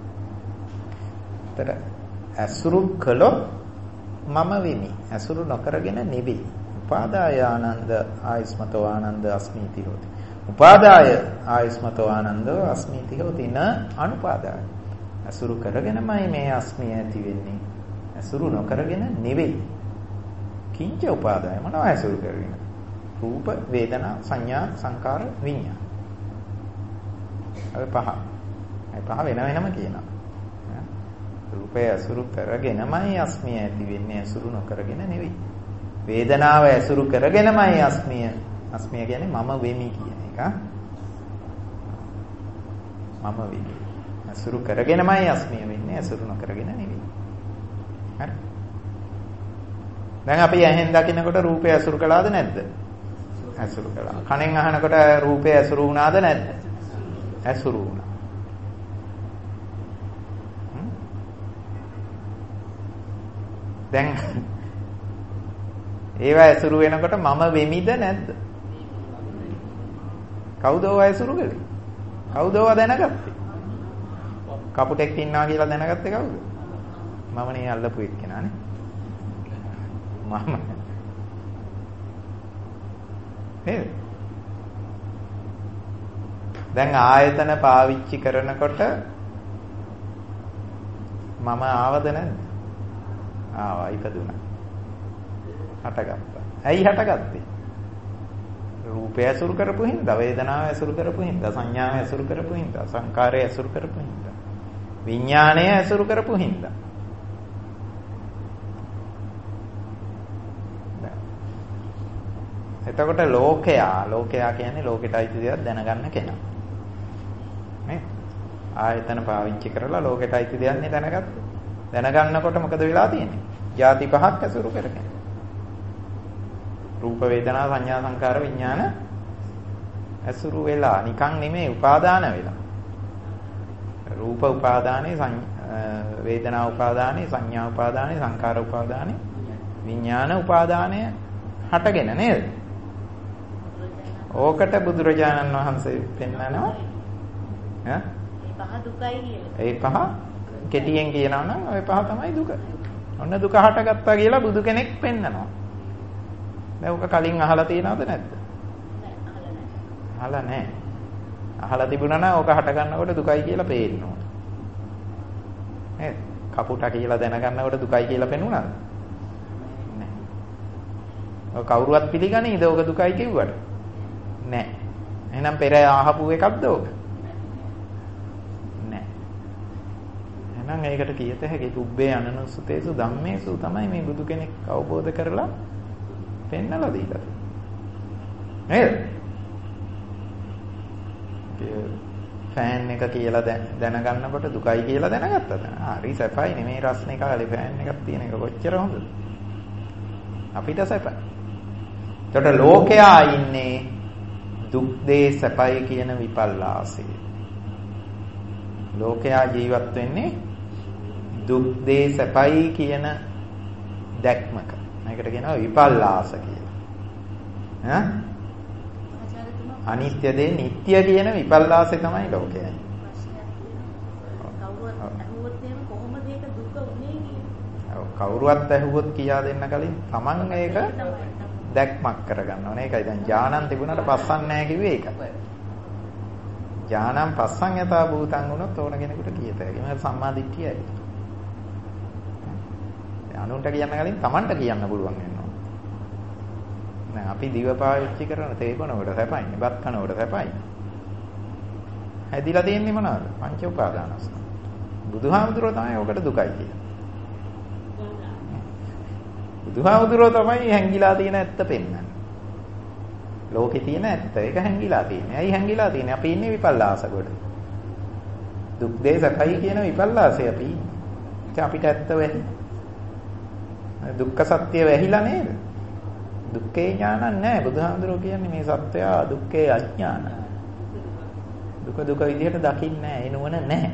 තර අසුරු කළොත් මම වෙමි. අසුරු නොකරගෙන නෙවෙයි. උපාදාය ආනන්ද ආයස්මතෝ ආනන්ද අස්මීති හොති. උපාදාය ආයස්මතෝ ආනන්ද අස්මීති හොති න අනුපාදාය. අසුරු කරගෙනමයි මේ අස්මිය ඇති වෙන්නේ. අසුරු නොකරගෙන නෙවෙයි. කිංච උපාදාය මොනවා අසුරු කරගෙන? රූප, වේදනා, සංඥා, සංකාර, විඤ්ඤාණ. අර පහ. ඒ පහ වෙන වෙනම කියනවා. රූපය අසුරු කරගෙනමයි අස්මිය ඇති වෙන්නේ. අසුරු නොකරගෙන නෙවෙයි. වේදනාව අසුරු කරගෙනමයි අස්මිය. අස්මිය කියන්නේ මම වෙමි කියන එක. මම වෙමි. අසුරු කරගෙනමයි අස්මිය වෙන්නේ. අසුරු නොකරගෙන නෙවෙයි. හරි. දැන් අපි ඇහෙන් දකින්නකොට රූපය අසුරු කළාද නැද්ද? අසුරු කළා. කනෙන් අහනකොට රූපය අසුරු වුණාද නැද්ද? අසුරු වුණා. දැන් ඒවා ඇසුරු වෙනකොට මම වෙමිද නැද්ද? කවුද ඔය ඇසුරු කළේ? කවුද ඔය දැනගත්තේ? කපුටෙක් ඉන්නවා කියලා දැනගත්තේ කවුද? මම නේ අල්ලපු එක්කෙනානේ. මම. හේ. දැන් ආයතන පාවිච්චි කරනකොට මම ආවද නැද්ද? ආවා ඉපදුණා. හටගත්තා. ඇයි හටගත්තේ? රූපය ඇසුරු කරපු හින්දා, වේදනාව ඇසුරු කරපු හින්දා, සංඥාව ඇසුරු කරපු හින්දා, සංකාරය ඇසුරු කරපු හින්දා, විඥාණය ඇසුරු කරපු හින්දා. එතකොට ලෝකයා, ලෝකයා කියන්නේ ලෝකෙට අයිති දේවල් දැනගන්න කෙනා. නේ? ආයතන පාවිච්චි කරලා ලෝකෙට අයිති දේවල් නේ දැනගත්තේ. දැනගන්නකොට මොකද වෙලා තියෙන්නේ? ಜಾති පහක් ඇසුරු කරගෙන. රූප වේදනා සංඥා සංකාර විඥාන ඇසුරු වෙලා නිකන් නෙමෙයි උපාදාන වෙලා. රූප උපාදානේ වේදනා උපාදානේ සංඥා උපාදානේ සංකාර උපාදානේ විඥාන උපාදානය හටගෙන නේද? ඕකට බුදුරජාණන් වහන්සේ පෙන්නනවා ඈ පහ දුකයි කියලා. ඒ පහ කෙටියෙන් කියනවා නම් ওই පහ තමයි දුක. ඔන්න දුක හටගත්තා කියලා බුදු කෙනෙක් පෙන්නනවා. දැන් ඔක කලින් අහලා තියෙනවද නැද්ද? නෑ අහලා නෑ. අහලා නෑ. අහලා තිබුණා නම් ඔක හට ගන්නකොට දුකයි කියලා පේන්න ඕන. නේද? කපුටා කියලා දැනගන්නකොට දුකයි කියලා පෙනුණාද? නෑ. ඔය කවුරුවත් පිළිගන්නේද ඔක දුකයි කිව්වට? නෑ. එහෙනම් පෙර ආහපු එකක්ද ඔක? නෑ. එහෙනම් ඒකට කියත හැකි උබ්බේ අනනුසුතේසු ධම්මේසු තමයි මේ බුදු කෙනෙක් අවබෝධ කරලා පෙන්නලා දීලා නේද? ෆෑන් එක කියලා දැනගන්නකොට දුකයි කියලා දැනගත්තද? හරි සැපයි නෙමේ රස්නේ කාලේ ෆෑන් එකක් තියෙන එක කොච්චර හොඳද? අපිට සැපයි. ඒකට ලෝකයා ඉන්නේ දුක් දේ සැපයි කියන විපල්ලාසයේ. ලෝකයා ජීවත් වෙන්නේ දුක් දේ සැපයි කියන දැක්මක. මේකට කියනවා විපල්ලාස කියලා. ඈ? අනිත්‍ය දේ නිට්ටය කියන විපල්ලාසය තමයි ලෝකයයි. කවුරුවත් ඇහුවොත් කියා දෙන්න කලින් Taman ඒක දැක්මක් කරගන්න ඕනේ. ඒකයි දැන් ඥානන් තිබුණාට පස්සන් නැහැ කිව්වේ ඒකයි. ඥානං පස්සන් යතා භූතං වුණොත් ඕන කෙනෙකුට කියත හැකි. මේක සම්මා දිට්ඨියයි. අනුන්ට කියන්න කලින් Tamanට කියන්න පුළුවන් වෙනවා. දැන් අපි දිව පාවිච්චි කරන තේ කොනකට සැපයි, බත් කනකොට සැපයි. හැදිලා තියෙන්නේ මොනවද? පංච උපාදානස්කන්ධ. බුදුහාමුදුරුවෝ තමයි ඔකට දුකයි කියන්නේ. බුදුහාමුදුරුවෝ තමයි හැංගිලා තියෙන ඇත්ත පෙන්වන්නේ. ලෝකේ තියෙන ඇත්ත ඒක හැංගිලා තියෙන්නේ. ඇයි හැංගිලා තියෙන්නේ? අපි ඉන්නේ විපල්ලාස කොට. දුක් දේ සැපයි කියන විපල්ලාසය අපි ඉන්නේ. අපිට ඇත්ත වෙන්නේ. දුක්ඛ සත්‍ය වැහිලා නේද? දුක්ඛේ ඥානං නැහැ. බුදුහාමුදුරුවෝ කියන්නේ මේ සත්‍යය දුක්ඛේ අඥාන. දුක දුක විදිහට දකින්නේ නැහැ. ඒ නුවණ නැහැ.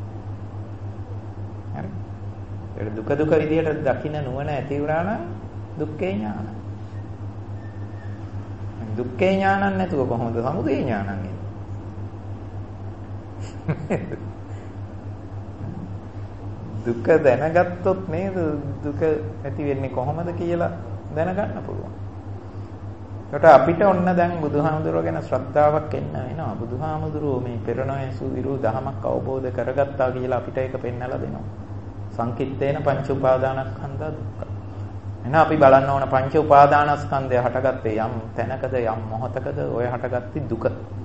හරි. ඒක දුක දුක විදිහට දකින්න නුවණ ඇති වුණා නම් දුක්ඛේ ඥාන. දුක්ඛේ ඥානං නැතුව කොහොමද සමුදය ඥානං එන්නේ? දුක දැනගත්තොත් නේද දුක ඇති වෙන්නේ කොහොමද කියලා දැනගන්න පුළුවන්. ඒකට අපිට ඔන්න දැන් බුදුහාමුදුරුවෝ ගැන ශ්‍රද්ධාවක් එන්න වෙනවා. බුදුහාමුදුරුවෝ මේ පෙරණොයසු විරු දහමක් අවබෝධ කරගත්තා කියලා අපිට ඒක පෙන්නලා දෙනවා. සංකිට්ඨේන පංච උපාදානස්කන්ධ දුක්ඛ. එහෙනම් අපි බලන්න ඕන පංච උපාදානස්කන්ධය හටගත්තේ යම් තැනකද යම් මොහතකද ඔය හටගත්තේ දුක.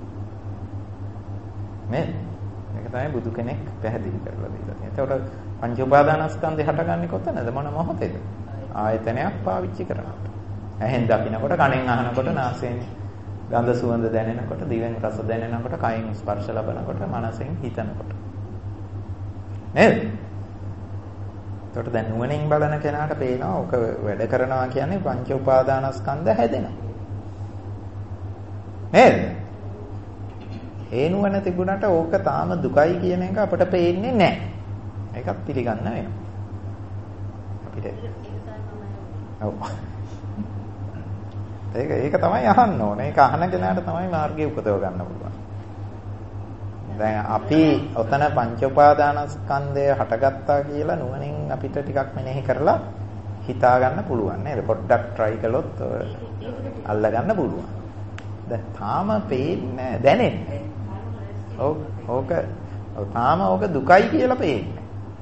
මේ මේක තමයි බුදු කෙනෙක් පැහැදිලි කරලා දීලා තියෙන්නේ. ඒකට පංච උපාදානස්කන්ධය හටගන්නේ කොතනද? මොන මොහොතේද? ආයතනයක් පාවිච්චි කරනකොට. ඇහෙන් දකිනකොට, කනෙන් අහනකොට, නාසයෙන් ගඳ සුවඳ දැනෙනකොට, දිවෙන් රස දැනෙනකොට, කයින් ස්පර්ශ ලබනකොට, මනසෙන් හිතනකොට. නේද? ඒකට දැන් නුවණින් බලන කෙනාට පේනවා ඔක වැඩ කරනවා කියන්නේ පංච උපාදානස්කන්ධ හැදෙනවා. නේද? ඒ නුවණ තිබුණාට ඕක තාම දුකයි කියන එක අපිට පේන්නේ නැහැ. ඒකත් පිළිගන්න වෙනවා. අපිට ඔව්. ඒක ඒක තමයි අහන්න ඕනේ. ඒක අහන කෙනාට තමයි මාර්ගය උපදව ගන්න පුළුවන්. දැන් අපි ඔතන පංච උපාදානස්කන්ධය හටගත්තා කියලා නුවණින් අපිට ටිකක් මෙනෙහි කරලා හිතා ගන්න පුළුවන් නේද? පොඩ්ඩක් try කළොත් අල්ල ගන්න පුළුවන්. දැන් තාම පේන්නේ දැනෙන්නේ. ඔව් ඕක තාම ඕක දුකයි කියලා පේන්නේ.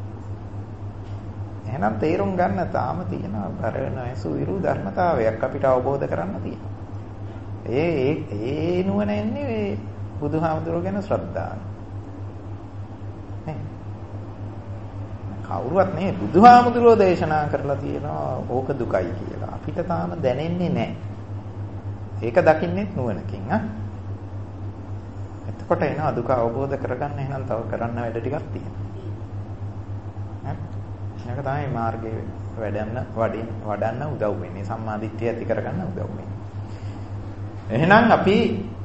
එහෙනම් තේරුම් ගන්න තාම තියෙනවා පරණයසු විරු ධර්මතාවයක් අපිට අවබෝධ කරන්න තියෙනවා. ඒ ඒ ඒ නුවණ එන්නේ මේ බුදුහාමුදුරුවෝ ගැන ශ්‍රද්ධාව. නේ? කවුරුවත් නේ බුදුහාමුදුරුවෝ දේශනා කරලා තියෙනවා ඕක දුකයි කියලා. අපිට තාම දැනෙන්නේ නැහැ. ඒක දකින්නෙත් නුවණකින් ආ. එතකොට එනවා දුක අවබෝධ කරගන්න එහෙනම් තව කරන්න වැඩ ටිකක් තියෙනවා. ඈ? මේක තමයි මාර්ගයේ වැඩන්න වඩින් වඩන්න උදව් වෙන්නේ. සම්මා දිට්ඨිය ඇති කරගන්න උදව් වෙන්නේ. එහෙනම් අපි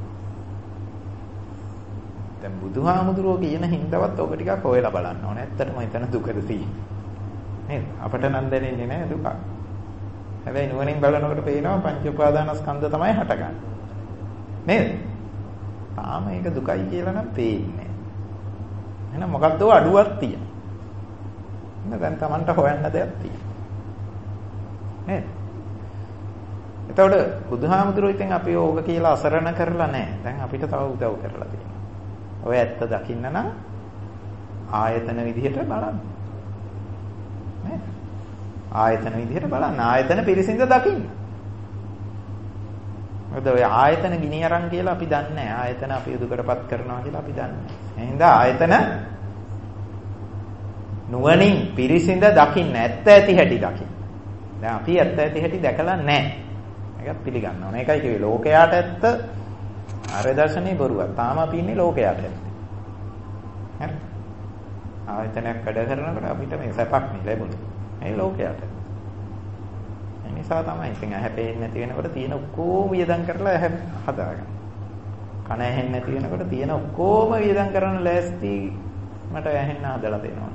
දැන් බුදුහාමුදුරුවෝ කියන හින්දාවත් ඔබ ටිකක් හොයලා බලන්න ඕනේ. ඇත්තටම එතන දුකද තියෙන්නේ. නේද? අපට නම් දැනෙන්නේ නැහැ දුක. හැබැයි නුවණින් බලනකොට පේනවා පංච උපාදානස්කන්ධ තමයි හටගන්නේ. නේද? තාම ඒක දුකයි කියලා නම් පේන්නේ. එහෙනම් මොකද්ද අඩුවක් තියෙන්නේ? එහෙනම් දැන් Tamanට හොයන්න දෙයක් තියෙනවා. නේද? එතකොට බුදුහාමුදුරුවෝ ඉතින් අපි ඕක කියලා අසරණ කරලා නැහැ. දැන් අපිට තව උදව් කරලා තියෙනවා. ඔය ඇත්ත දකින්න නම් ආයතන විදිහට බලන්න. නේද? ආයතන විදිහට බලන්න. ආයතන පිරිසිඳ දකින්න. මොකද ඔය ආයතන ගිනි අරන් කියලා අපි දන්නේ නැහැ. ආයතන අපි උදුකටපත් කරනවා කියලා අපි දන්නේ නැහැ. එහෙනම් ආයතන නුවණින් පිරිසිඳ දකින්න, ඇත්ත ඇති හැටි දකින්න. දැන් අපි ඇත්ත ඇති හැටි දැකලා නැහැ. ඒකත් පිළිගන්න ඕනේ. ඒකයි කිව්වේ ලෝකයාට ඇත්ත ආර්ය දර්ශනේ බොරුවක්. තාම අපි ඉන්නේ ලෝකයාට ඇත්ත. හරි. ආයතනයක් වැඩ කරනකොට අපිට මේ සැපක් නේ ලැබුණේ. මේ ලෝකයාට. ඒ නිසා තමයි ඉතින් ඇහැ පේන්නේ නැති වෙනකොට තියෙන ඔක්කොම වියදම් කරලා ඇහැ හදාගන්න. කන ඇහෙන්නේ නැති වෙනකොට තියෙන ඔක්කොම වියදම් කරන ලෑස්ති මට ඇහෙන්න හදලා දෙනවා.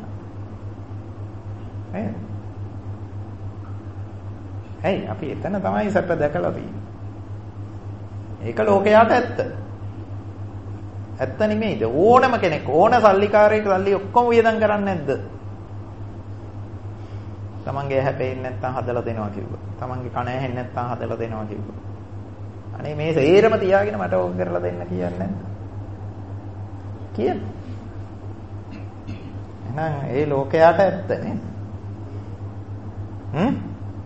නේද? hey අපි එතන තමයි සැප දැකලා තියෙන්නේ. ඒක ලෝකයාට ඇත්ත. ඇත්ත නෙමෙයිද? ඕනම කෙනෙක් ඕන සල්ලිකාරයෙක් සල්ලි ඔක්කොම වියදම් කරන්නේ නැද්ද? තමන්ගේ ඇහැ පේන්නේ නැත්නම් හදලා දෙනවා කිව්වා. තමන්ගේ කන ඇහෙන්නේ නැත්නම් හදලා දෙනවා කිව්වා. අනේ මේ සේරම තියාගෙන මට ඕක කරලා දෙන්න කියන්නේ නැද්ද? කියන්නේ. එහෙනම් ඒ ලෝකයාට ඇත්ත නේද? හ්ම්?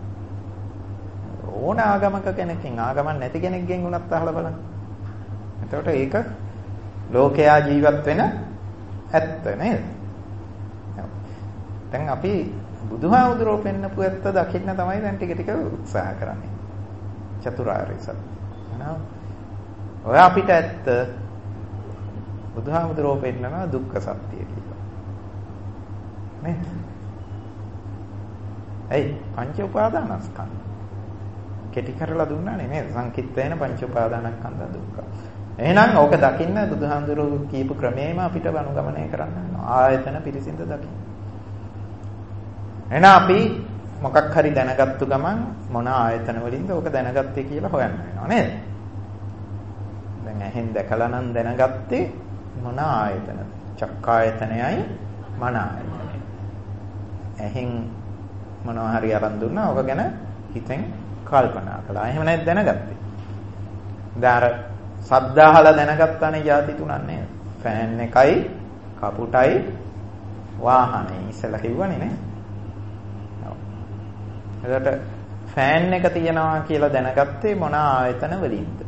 ඕන ආගමක කෙනකින් ආගමක් නැති කෙනෙක්ගෙන් උනත් අහලා බලන්න. එතකොට ඒක ලෝකයා ජීවත් වෙන ඇත්ත නේද? දැන් අපි බුදුහාමුදුරුවෝ පෙන්නපු ඇත්ත දකින්න තමයි දැන් ටික ටික උත්සාහ කරන්නේ. චතුරාර්ය සත්‍ය. නේද? ඔය අපිට ඇත්ත බුදුහාමුදුරුවෝ පෙන්නනවා දුක්ඛ සත්‍ය කියලා. නේද? ඒ පංච උපාදානස්කන්ධ කෙටි කරලා දුන්නානේ නේද? සංකිට්ඨේන පංච උපාදානස්කන්ධ දුක්ඛ. එහෙනම් ඕක දකින්න බුදුහාමුදුරුවෝ කියපු ක්‍රමයේම අපිට අනුගමනය කරන්න වෙනවා. ආයතන පිරිසිඳ දකින්න. එහෙනම් අපි මොකක් හරි දැනගත්තු ගමන් මොන ආයතන වලින්ද ඕක දැනගත්තේ කියලා හොයන්න වෙනවා නේද? දැන් ඇහෙන් දැකලා නම් දැනගත්තේ මොන ආයතනද? චක්කායතනයයි මන ආයතනයයි. ඇහෙන් මොනවා හරි අරන් දුන්නා ඕක ගැන හිතෙන් කල්පනා කළා. එහෙම නැත්නම් දැනගත්තේ. දැන් අර ශබ්ද අහලා දැනගත්තානේ જાති තුනක් නේද? ෆෑන් එකයි, කපුටයි, වාහනේ ඉස්සෙල්ලා කිව්වනේ නේ. එතකොට ෆෑන් එක තියනවා කියලා දැනගත්තේ මොන ආයතන වලින්ද?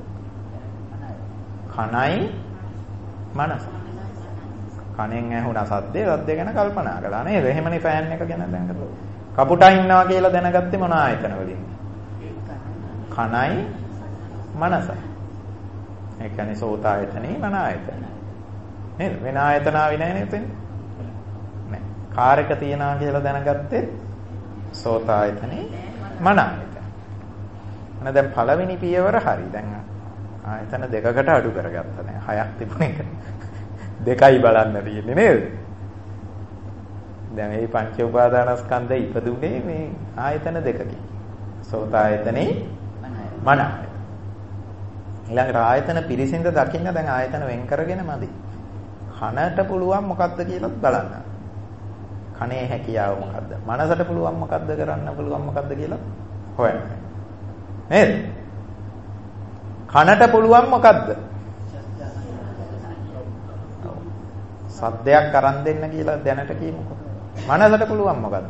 කනයි මනස. කනෙන් ඇහුණ සද්දේ සද්දේ ගැන කල්පනා කළා නේද? එහෙමනේ ෆෑන් එක ගැන දැනගත්තා. කපුටා ඉන්නවා කියලා දැනගත්තේ මොන ආයතන වලින්ද? කනයි මනසයි. ඒ කියන්නේ සෝත ආයතනේ මන ආයතන. නේද? වෙන ආයතන ආවේ නැහැ නේද? නෑ. කාර් එක තියනවා කියලා දැනගත්තේ සෝත ආයතනේ මන ආයතන. අනේ දැන් පළවෙනි පියවර හරි. දැන් ආයතන දෙකකට අඩු කරගත්තා දැන්. හයක් තිබුණ එක. දෙකයි බලන්න තියෙන්නේ නේද? දැන් මේ පංච උපාදානස්කන්ධය ඉපදුනේ මේ ආයතන දෙකකින්. සෝත ආයතනේ මන ආයතන. ඊළඟට ආයතන පිරිසිඳ දකින්න දැන් ආයතන වෙන් කරගෙන මදි. කනට පුළුවන් මොකක්ද කියලා බලන්න. කනේ හැකියාව මොකද්ද? මනසට පුළුවන් මොකද්ද කරන්න පුළුවන් මොකද්ද කියලා හොයන්න. නේද? කනට පුළුවන් මොකද්ද? සද්දයක් අරන් දෙන්න කියලා දැනට කියමුකෝ. මනසට පුළුවන් මොකද්ද?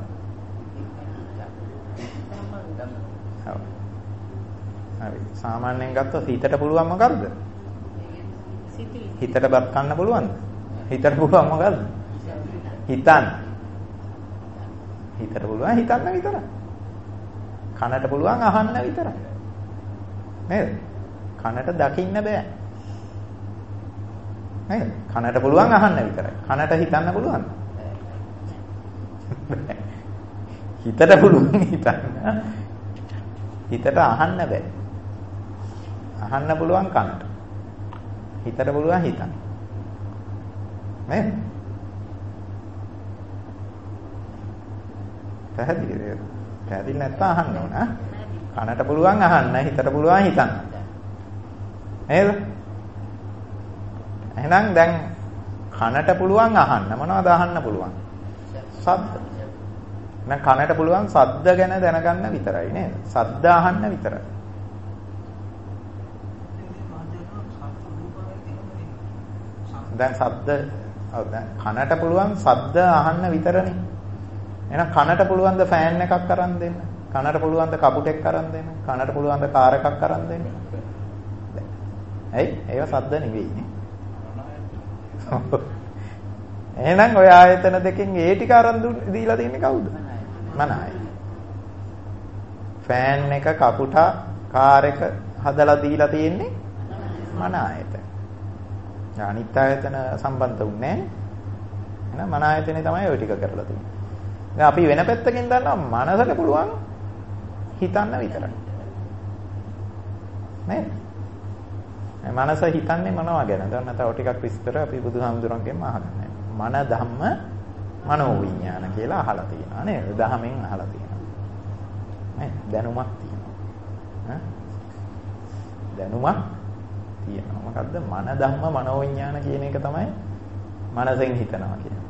හරි. සාමාන්‍යයෙන් ගත්තොත් හිතට පුළුවන් මොකද්ද? හිතට බත් කන්න පුළුවන්ද? හිතට පුළුවන් මොකද්ද? හිතන්න. හිතට පුළුවන් හිතන්න විතරයි. කනට පුළුවන් අහන්න විතරයි. නේද? කනට දකින්න බෑ. නේද? කනට පුළුවන් අහන්න විතරයි. කනට හිතන්න පුළුවන්ද? හිතට පුළුවන් හිතන්න. හිතට අහන්න බෑ. අහන්න පුළුවන් කනට. හිතට පුළුවන් හිතන්න. නේද? පැහැදිලිද? පැහැදිලි නැත්නම් අහන්න ඕන. කනට පුළුවන් අහන්න, හිතට පුළුවන් හිතන්න. නේද? එහෙනම් දැන් කනට පුළුවන් අහන්න. මොනවද අහන්න පුළුවන්? ශබ්ද. එහෙනම් කනට පුළුවන් ශබ්ද ගැන දැනගන්න විතරයි නේද? ශබ්ද අහන්න විතරයි. දැන් ශබ්ද ඔව් දැන් කනට පුළුවන් ශබ්ද අහන්න විතරනේ. එහෙනම් කනට පුළුවන් ද ෆෑන් එකක් අරන් දෙන්න? කනට පුළුවන් ද කපුටෙක් අරන් දෙන්න? කනට පුළුවන් ද කාර් එකක් අරන් දෙන්න? ඇයි? ඒව ශබ්ද නෙවෙයිනේ. එහෙනම් ඔය ආයතන දෙකෙන් ඒ ටික අරන් දීලා තියෙන්නේ කවුද? මනයි. ෆෑන් එක කපුටා කාර් එක හදලා දීලා තියෙන්නේ මන ආයතන. අනිත් ආයතන සම්බන්ධ වුණේ නැහැ. එහෙනම් මන ආයතනේ තමයි ඔය ටික කරලා තියෙන්නේ. දැන් අපි වෙන පැත්තකින් දන්නවා මනසට පුළුවන් හිතන්න විතරයි. නේද? මේ මනස හිතන්නේ මොනවා ගැනද? දැන් තව ටිකක් විස්තර අපි බුදුහාමුදුරන්ගෙන් අහගන්න. මන ධම්ම මනෝ විඥාන කියලා අහලා තියෙනවා නේද? දහමෙන් අහලා තියෙනවා. නේ? දැනුමක් තියෙනවා. ඈ? දැනුමක් තියෙනවා. මොකද්ද? මන ධම්ම මනෝ විඥාන කියන එක තමයි මනසෙන් හිතනවා කියන්නේ.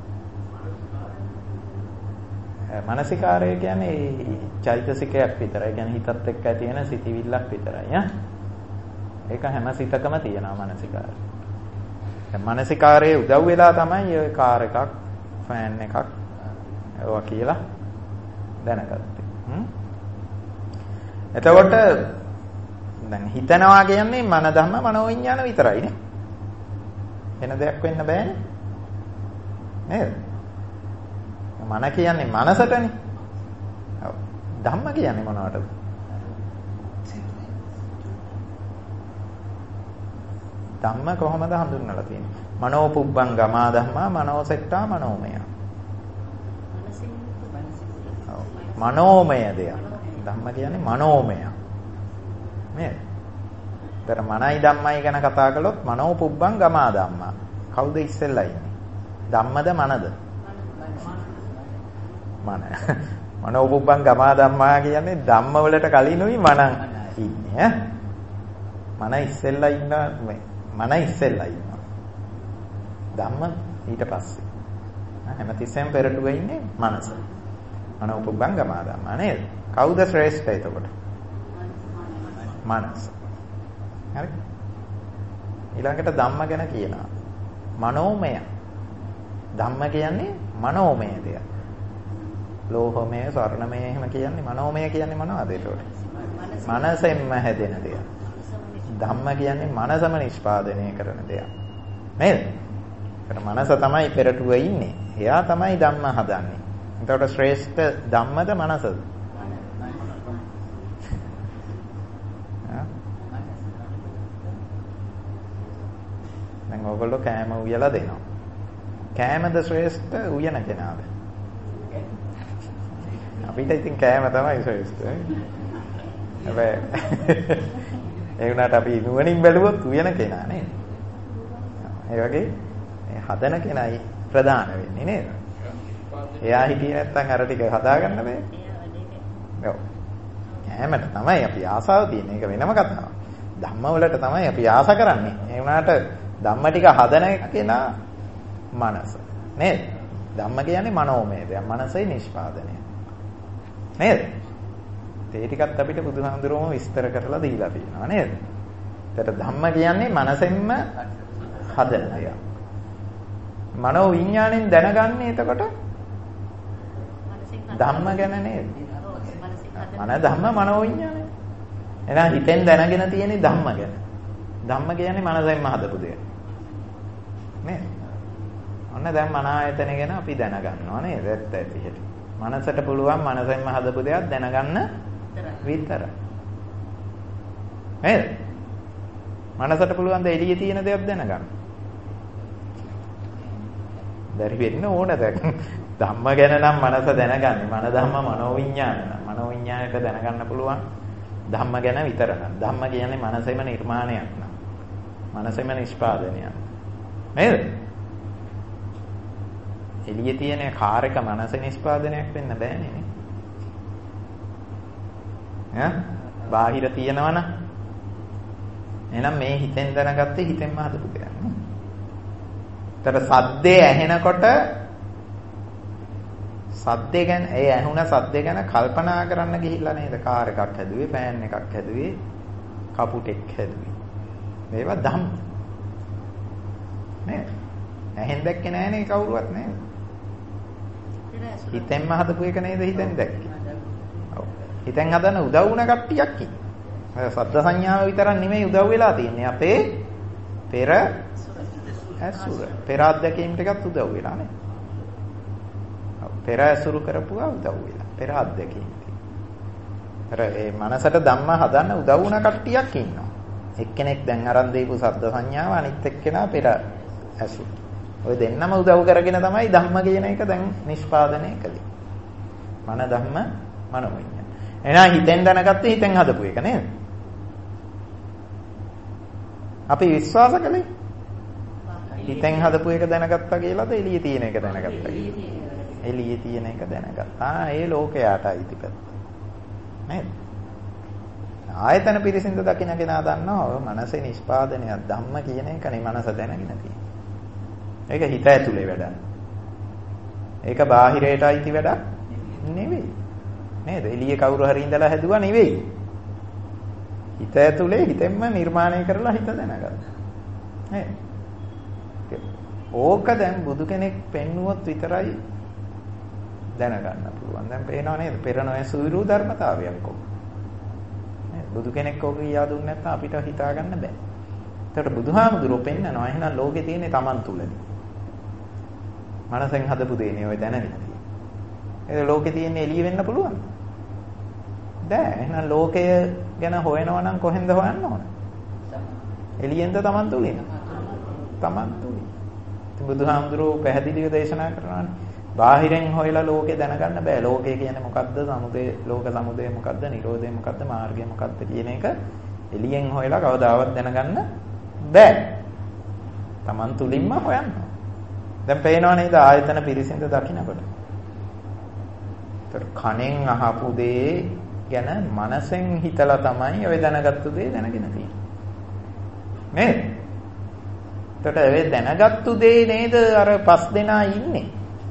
මානසිකාරය කියන්නේ චෛතසිකයක් විතරයි. කියන්නේ හිතත් එක්ක ඇති වෙන සිතිවිල්ලක් විතරයි. ඈ? ඒක හැම සිතකම තියෙනවා මානසිකාරය. දැන් මානසිකාරයේ උදව් වෙලා තමයි ඔය කාර් එකක්, ෆෑන් එකක් ඒවා කියලා දැනගත්තේ. හ්ම්. එතකොට දැන් හිතනවා කියන්නේ මන ධම්ම මනෝ විඥාන විතරයිනේ. වෙන දෙයක් වෙන්න බෑනේ. නේද? මන කියන්නේ මනසටනේ. ඔව්. ධම්ම කියන්නේ මොනවටද? ධම්ම කොහොමද හඳුන්වලා තියෙන්නේ? මනෝ පුබ්බංගමා ධම්මා මනෝ සෙට්ටා මනෝමය. ඔව්. මනෝමය දෙයක්. ධම්ම කියන්නේ මනෝමය. නේද? ඒතර මනයි ධම්මයි ගැන කතා කළොත් මනෝ පුබ්බංගමා ධම්මා. කවුද ඉස්සෙල්ලා ඉන්නේ? ධම්මද මනද? මන. මනෝ පුබ්බංගමා ධම්මා කියන්නේ ධම්ම වලට කලිනුයි මනන් ඉන්නේ ඈ. මන ඉස්සෙල්ලා ඉන්න මේ මන ඉස්සෙල්ලා ඉන්නවා. ධම්ම ඊට පස්සේ. හැමතිස්සෙම පෙරටුවේ ඉන්නේ මනස. මනෝ පුබ්බංගමා ධම්මා නේද? කවුද ශ්‍රේෂ්ඨ එතකොට? මනස. හරි? ඊළඟට ධම්ම ගැන කියනවා. මනෝමය. ධම්ම කියන්නේ මනෝමය දෙයක්. ලෝහමය, ස්වර්ණමය එහෙම කියන්නේ මනෝමය කියන්නේ මොනවද ඒකට? මනසෙන්ම හැදෙන දෙයක්. ධම්ම කියන්නේ මනසම නිෂ්පාදනය කරන දෙයක්. නේද? ඒකට මනස තමයි පෙරටුවේ ඉන්නේ. එයා තමයි ධම්ම හදන්නේ. එතකොට ශ්‍රේෂ්ඨ ධම්මද මනසද? දැන් ඔයගොල්ලෝ කෑම උයලා දෙනවා. කෑමද ශ්‍රේෂ්ඨ උයන කෙනාද? අපිට ඉතින් කෑම තමයි ශ්‍රේෂ්ඨ. හැබැයි ඒ වුණාට අපි නුවණින් බැලුවොත් උයන කෙනා නේද? ඒ වගේ මේ හදන කෙනයි ප්‍රධාන වෙන්නේ නේද? එයා හිටියේ නැත්නම් අර ටික හදාගන්න බෑ. ඔව්. කෑමට තමයි අපි ආසාව තියෙන්නේ. ඒක වෙනම කතාවක්. ධම්ම වලට තමයි අපි ආස කරන්නේ. ඒ වුණාට ධම්ම ටික හදන කෙනා මනස. නේද? ධම්ම කියන්නේ මනෝමය දෙයක්. මනසේ නිෂ්පාදනය. නේද? ඒ ටිකත් අපිට බුදුහාමුදුරුවෝ විස්තර කරලා දීලා තියෙනවා නේද? ඒතර ධම්ම කියන්නේ මනසෙන්ම හදන දෙයක්. මනෝ විඥාණයෙන් දැනගන්නේ එතකොට ධම්ම ගැන නේද? මන ධම්ම මනෝ විඥාණය. එහෙනම් හිතෙන් දැනගෙන තියෙන ධම්ම ගැන. ධම්ම කියන්නේ මනසෙන්ම හදපු දෙයක්. නේද? ඔන්න දැන් මන ආයතන ගැන අපි දැනගන්නවා නේද? ඇත්ත ඇති. මනසට පුළුවන් මනසෙන්ම හදපු දෙයක් දැනගන්න විතරයි. නේද? මනසට පුළුවන් ද එළියේ තියෙන දේවල් දැනගන්න. බැරි වෙන්න ඕන දැන්. ධම්ම ගැන නම් මනස දැනගන්නේ. මන ධම්ම මනෝ විඥාන. මනෝ විඥානයට දැනගන්න පුළුවන් ධම්ම ගැන විතර නම්. ධම්ම කියන්නේ මනසෙම නිර්මාණයක් නම්. මනසෙම නිෂ්පාදනයක්. නේද? එළියේ තියෙන කාර් එක මනසේ නිෂ්පාදනයක් වෙන්න බෑනේ නේ. ඈ? බාහිර තියෙනවනම් එහෙනම් මේ හිතෙන් දැනගත්තේ හිතෙන්ම හදපු දෙයක් නේ. ඒතර සද්දේ ඇහෙනකොට සද්දේ ගැන ඒ ඇහුණ සද්දේ ගැන කල්පනා කරන්න ගිහිල්ලා නේද කාර් එකක් හැදුවේ, පෑන් එකක් හැදුවේ, කපුටෙක් හැදුවේ. මේවා ධම්ම. නේද? ඇහෙන් දැක්කේ නෑනේ කවුරුවත් නේද? හිතෙන්ම හදපු එක නේද හිතෙන් දැක්කේ. ඔව්. හිතෙන් හදන උදව් වුණ කට්ටියක් ඉන්නේ. සද්ද සංඥාව විතරක් නෙමෙයි උදව් වෙලා තියෙන්නේ. අපේ පෙර ඇසුර. පෙර අත්දැකීම් ටිකත් උදව් වෙලා නේ. ඔව්. පෙර ඇසුරු කරපුවා උදව් වෙලා. පෙර අත්දැකීම් ටික. අර ඒ මනසට ධම්ම හදන්න උදව් වුණ කට්ටියක් ඉන්නවා. එක්කෙනෙක් දැන් අරන් දීපු සද්ද සංඥාව අනිත් එක්කෙනා පෙර ඇසුර. ඔය දෙන්නම උදව් කරගෙන තමයි ධම්ම කියන එක දැන් නිෂ්පාදනය කළේ. මන ධම්ම මනෝවිඤ්ඤාණ. එහෙනම් හිතෙන් දැනගත්තේ හිතෙන් හදපු එක නේද? අපි විශ්වාස කළේ හිතෙන් හදපු එක දැනගත්තා කියලාද එළියේ තියෙන එක දැනගත්තා කියලා? එළියේ තියෙන එක දැනගත්තා. ඒ ලෝකයට අයිති පැත්ත. නේද? ආයතන පිරිසිඳ දකින්න කෙනා දන්නවා ඔය මනසේ නිෂ්පාදනයක් ධම්ම කියන එකනේ මනස දැනගෙන තියෙන්නේ. ඒක හිත ඇතුලේ වැඩක්. ඒක බාහිරයට අයිති වැඩක් නෙවෙයි. නේද? එළියේ කවුරු හරි ඉඳලා හැදුවා නෙවෙයි. හිත ඇතුලේ හිතෙන්ම නිර්මාණය කරලා හිත දැනගත්තා. නේද? ඕක දැන් බුදු කෙනෙක් පෙන්නුවොත් විතරයි දැනගන්න පුළුවන්. දැන් පේනව නේද? පෙර නොඇසුරු ධර්මතාවයක් ඔක. නේද? බුදු කෙනෙක් ඕක කියා දුන්නේ නැත්නම් අපිට හිතා ගන්න බෑ. ඒකට බුදුහාමුදුරුවෝ පෙන්නනවා එහෙනම් ලෝකේ තියෙන්නේ Taman තුලනේ. මනසෙන් හදපු දෙන්නේ ඔය දැනගෙන තියෙන්නේ. ඒ ලෝකේ තියෙන්නේ එළිය වෙන්න පුළුවන්. බෑ. එහෙනම් ලෝකය ගැන හොයනවා නම් කොහෙන්ද හොයන්න ඕන? එළියෙන්ද Taman තුලින්? Taman තුලින්. ඉතින් බුදුහාමුදුරුවෝ පැහැදිලිව දේශනා කරනවානේ. බාහිරෙන් හොයලා ලෝකේ දැනගන්න බෑ. ලෝකය කියන්නේ මොකද්ද? සමුදය, ලෝක සමුදය මොකද්ද? නිරෝධය මොකද්ද? මාර්ගය මොකද්ද කියන එක එළියෙන් හොයලා කවදාවත් දැනගන්න බෑ. Taman තුලින්ම හොයන්න. දැන් පේනව නේද ආයතන පිරිසිඳ දකින්නකොට. ඒතර කණෙන් අහපු දේ ගැන මනසෙන් හිතලා තමයි ඔය දැනගත්තු දේ දැනගෙන තියෙන්නේ. නේද? ඒතර ඒ දැනගත්තු දේ නේද අර පස් දෙනා ඉන්නේ.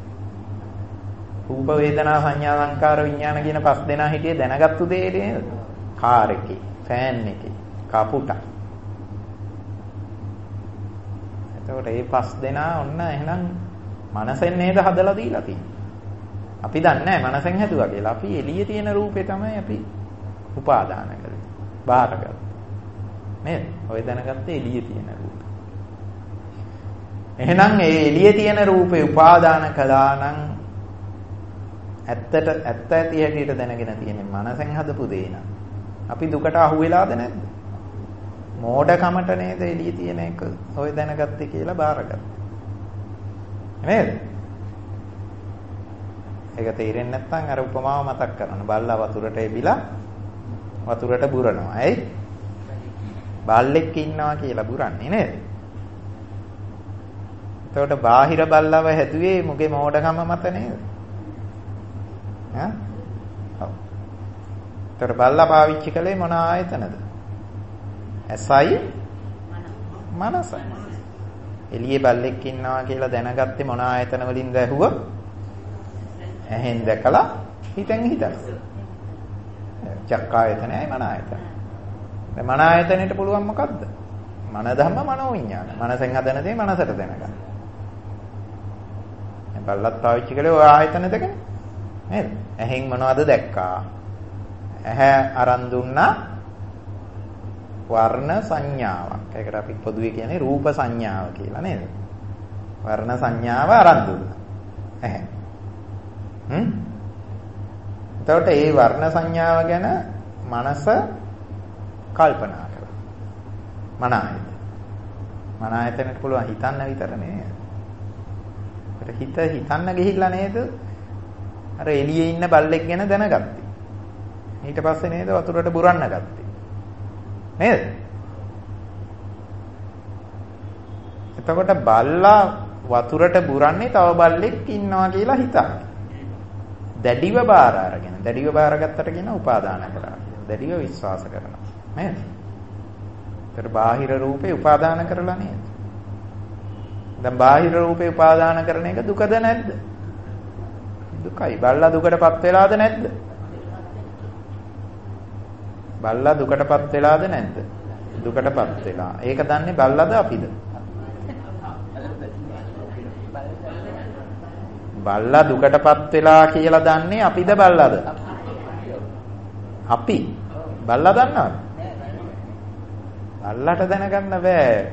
රූප වේදනා සංඥා සංකාර විඥාන කියන පස් දෙනා හිටියේ දැනගත්තු දේ නේද? කාර් එකේ, ෆෑන් එකේ, කපුටා. එතකොට මේ පස් දෙනා ඔන්න එහෙනම් මනසෙන් නේද හදලා දීලා තියෙන්නේ. අපි දන්නේ නැහැ මනසෙන් හැදුවා කියලා. අපි එළියේ තියෙන රූපේ තමයි අපි උපාදාන කරන්නේ. බාරගත්තා. නේද? ඔය දැනගත්තේ එළියේ තියෙන රූපේ. එහෙනම් ඒ එළියේ තියෙන රූපේ උපාදාන කළා නම් ඇත්තට ඇත්ත ඇති හැටියට දැනගෙන තියෙන්නේ මනසෙන් හදපු දේ නම්. අපි දුකට අහු වෙලාද නැද්ද? මෝඩකමට නේද එළියේ තියෙන එක ඔය දැනගත්තේ කියලා බාරගත්තා. නේද? ඒක තේරෙන්නේ නැත්නම් අර උපමාව මතක් කරන්න. බල්ලා වතුරට එබිලා වතුරට බුරනවා. ඇයි? බල්ලෙක් ඉන්නවා කියලා බුරන්නේ නේද? එතකොට බාහිර බල්ලව හැදුවේ මුගේ මෝඩකම මත නේද? ඈ? ඔව්. එතකොට බල්ලා පාවිච්චි කළේ මොන ආයතනද? ඇසයි මනසයි. එළියේ බල්ලෙක් ඉන්නවා කියලා දැනගත්තේ මොන ආයතන වලින්ද ඇහුවා? ඇහෙන් දැකලා හිතෙන් හිතලා. චක්කායතනයි මන ආයතන. දැන් මන ආයතනෙට පුළුවන් මොකද්ද? මන ධම්ම මනෝවිඤ්ඤාණ. මනසෙන් හදන දේ මනසට දැනගන්න. දැන් බල්ලත් පාවිච්චි කළේ ඔය ආයතන දෙකනේ. නේද? ඇහෙන් මොනවද දැක්කා? ඇහැ අරන් දුන්නා වර්ණ සංඥාවක්. ඒකට අපි පොදුවේ කියන්නේ රූප සංඥාව කියලා නේද? වර්ණ සංඥාව අරන් දුන්නා. ඇහැ. හ්ම්? එතකොට ඒ වර්ණ සංඥාව ගැන මනස කල්පනා කරා. මන ආයතන. මන ආයතනෙට පුළුවන් හිතන්න විතර නේ. ඒකට හිත හිතන්න ගිහිල්ලා නේද? අර එළියේ ඉන්න බල්ලෙක් ගැන දැනගත්තේ. ඊට පස්සේ නේද වතුරට බුරන්න ගත්තේ. නේද? එතකොට බල්ලා වතුරට බුරන්නේ තව බල්ලෙක් ඉන්නවා කියලා හිතන්නේ. දැඩිව බාර අරගෙන දැඩිව බාරගත්තට කියන උපාදාන කරා. දැඩිව විශ්වාස කරනවා. නේද? ඒතර බාහිර රූපේ උපාදාන කරලා නේද? දැන් බාහිර රූපේ උපාදාන කරන එක දුකද නැද්ද? දුකයි. බල්ලා දුකටපත් වෙලාද නැද්ද? බල්ලා දුකටපත් වෙලාද නැද්ද? දුකටපත් වෙලා. ඒක දන්නේ බල්ලාද අපිද? බල්ලා දුකටපත් වෙලා කියලා දන්නේ අපිද බල්ලාද? අපි. බල්ලා දන්නවද? බල්ලාට දැනගන්න බෑ.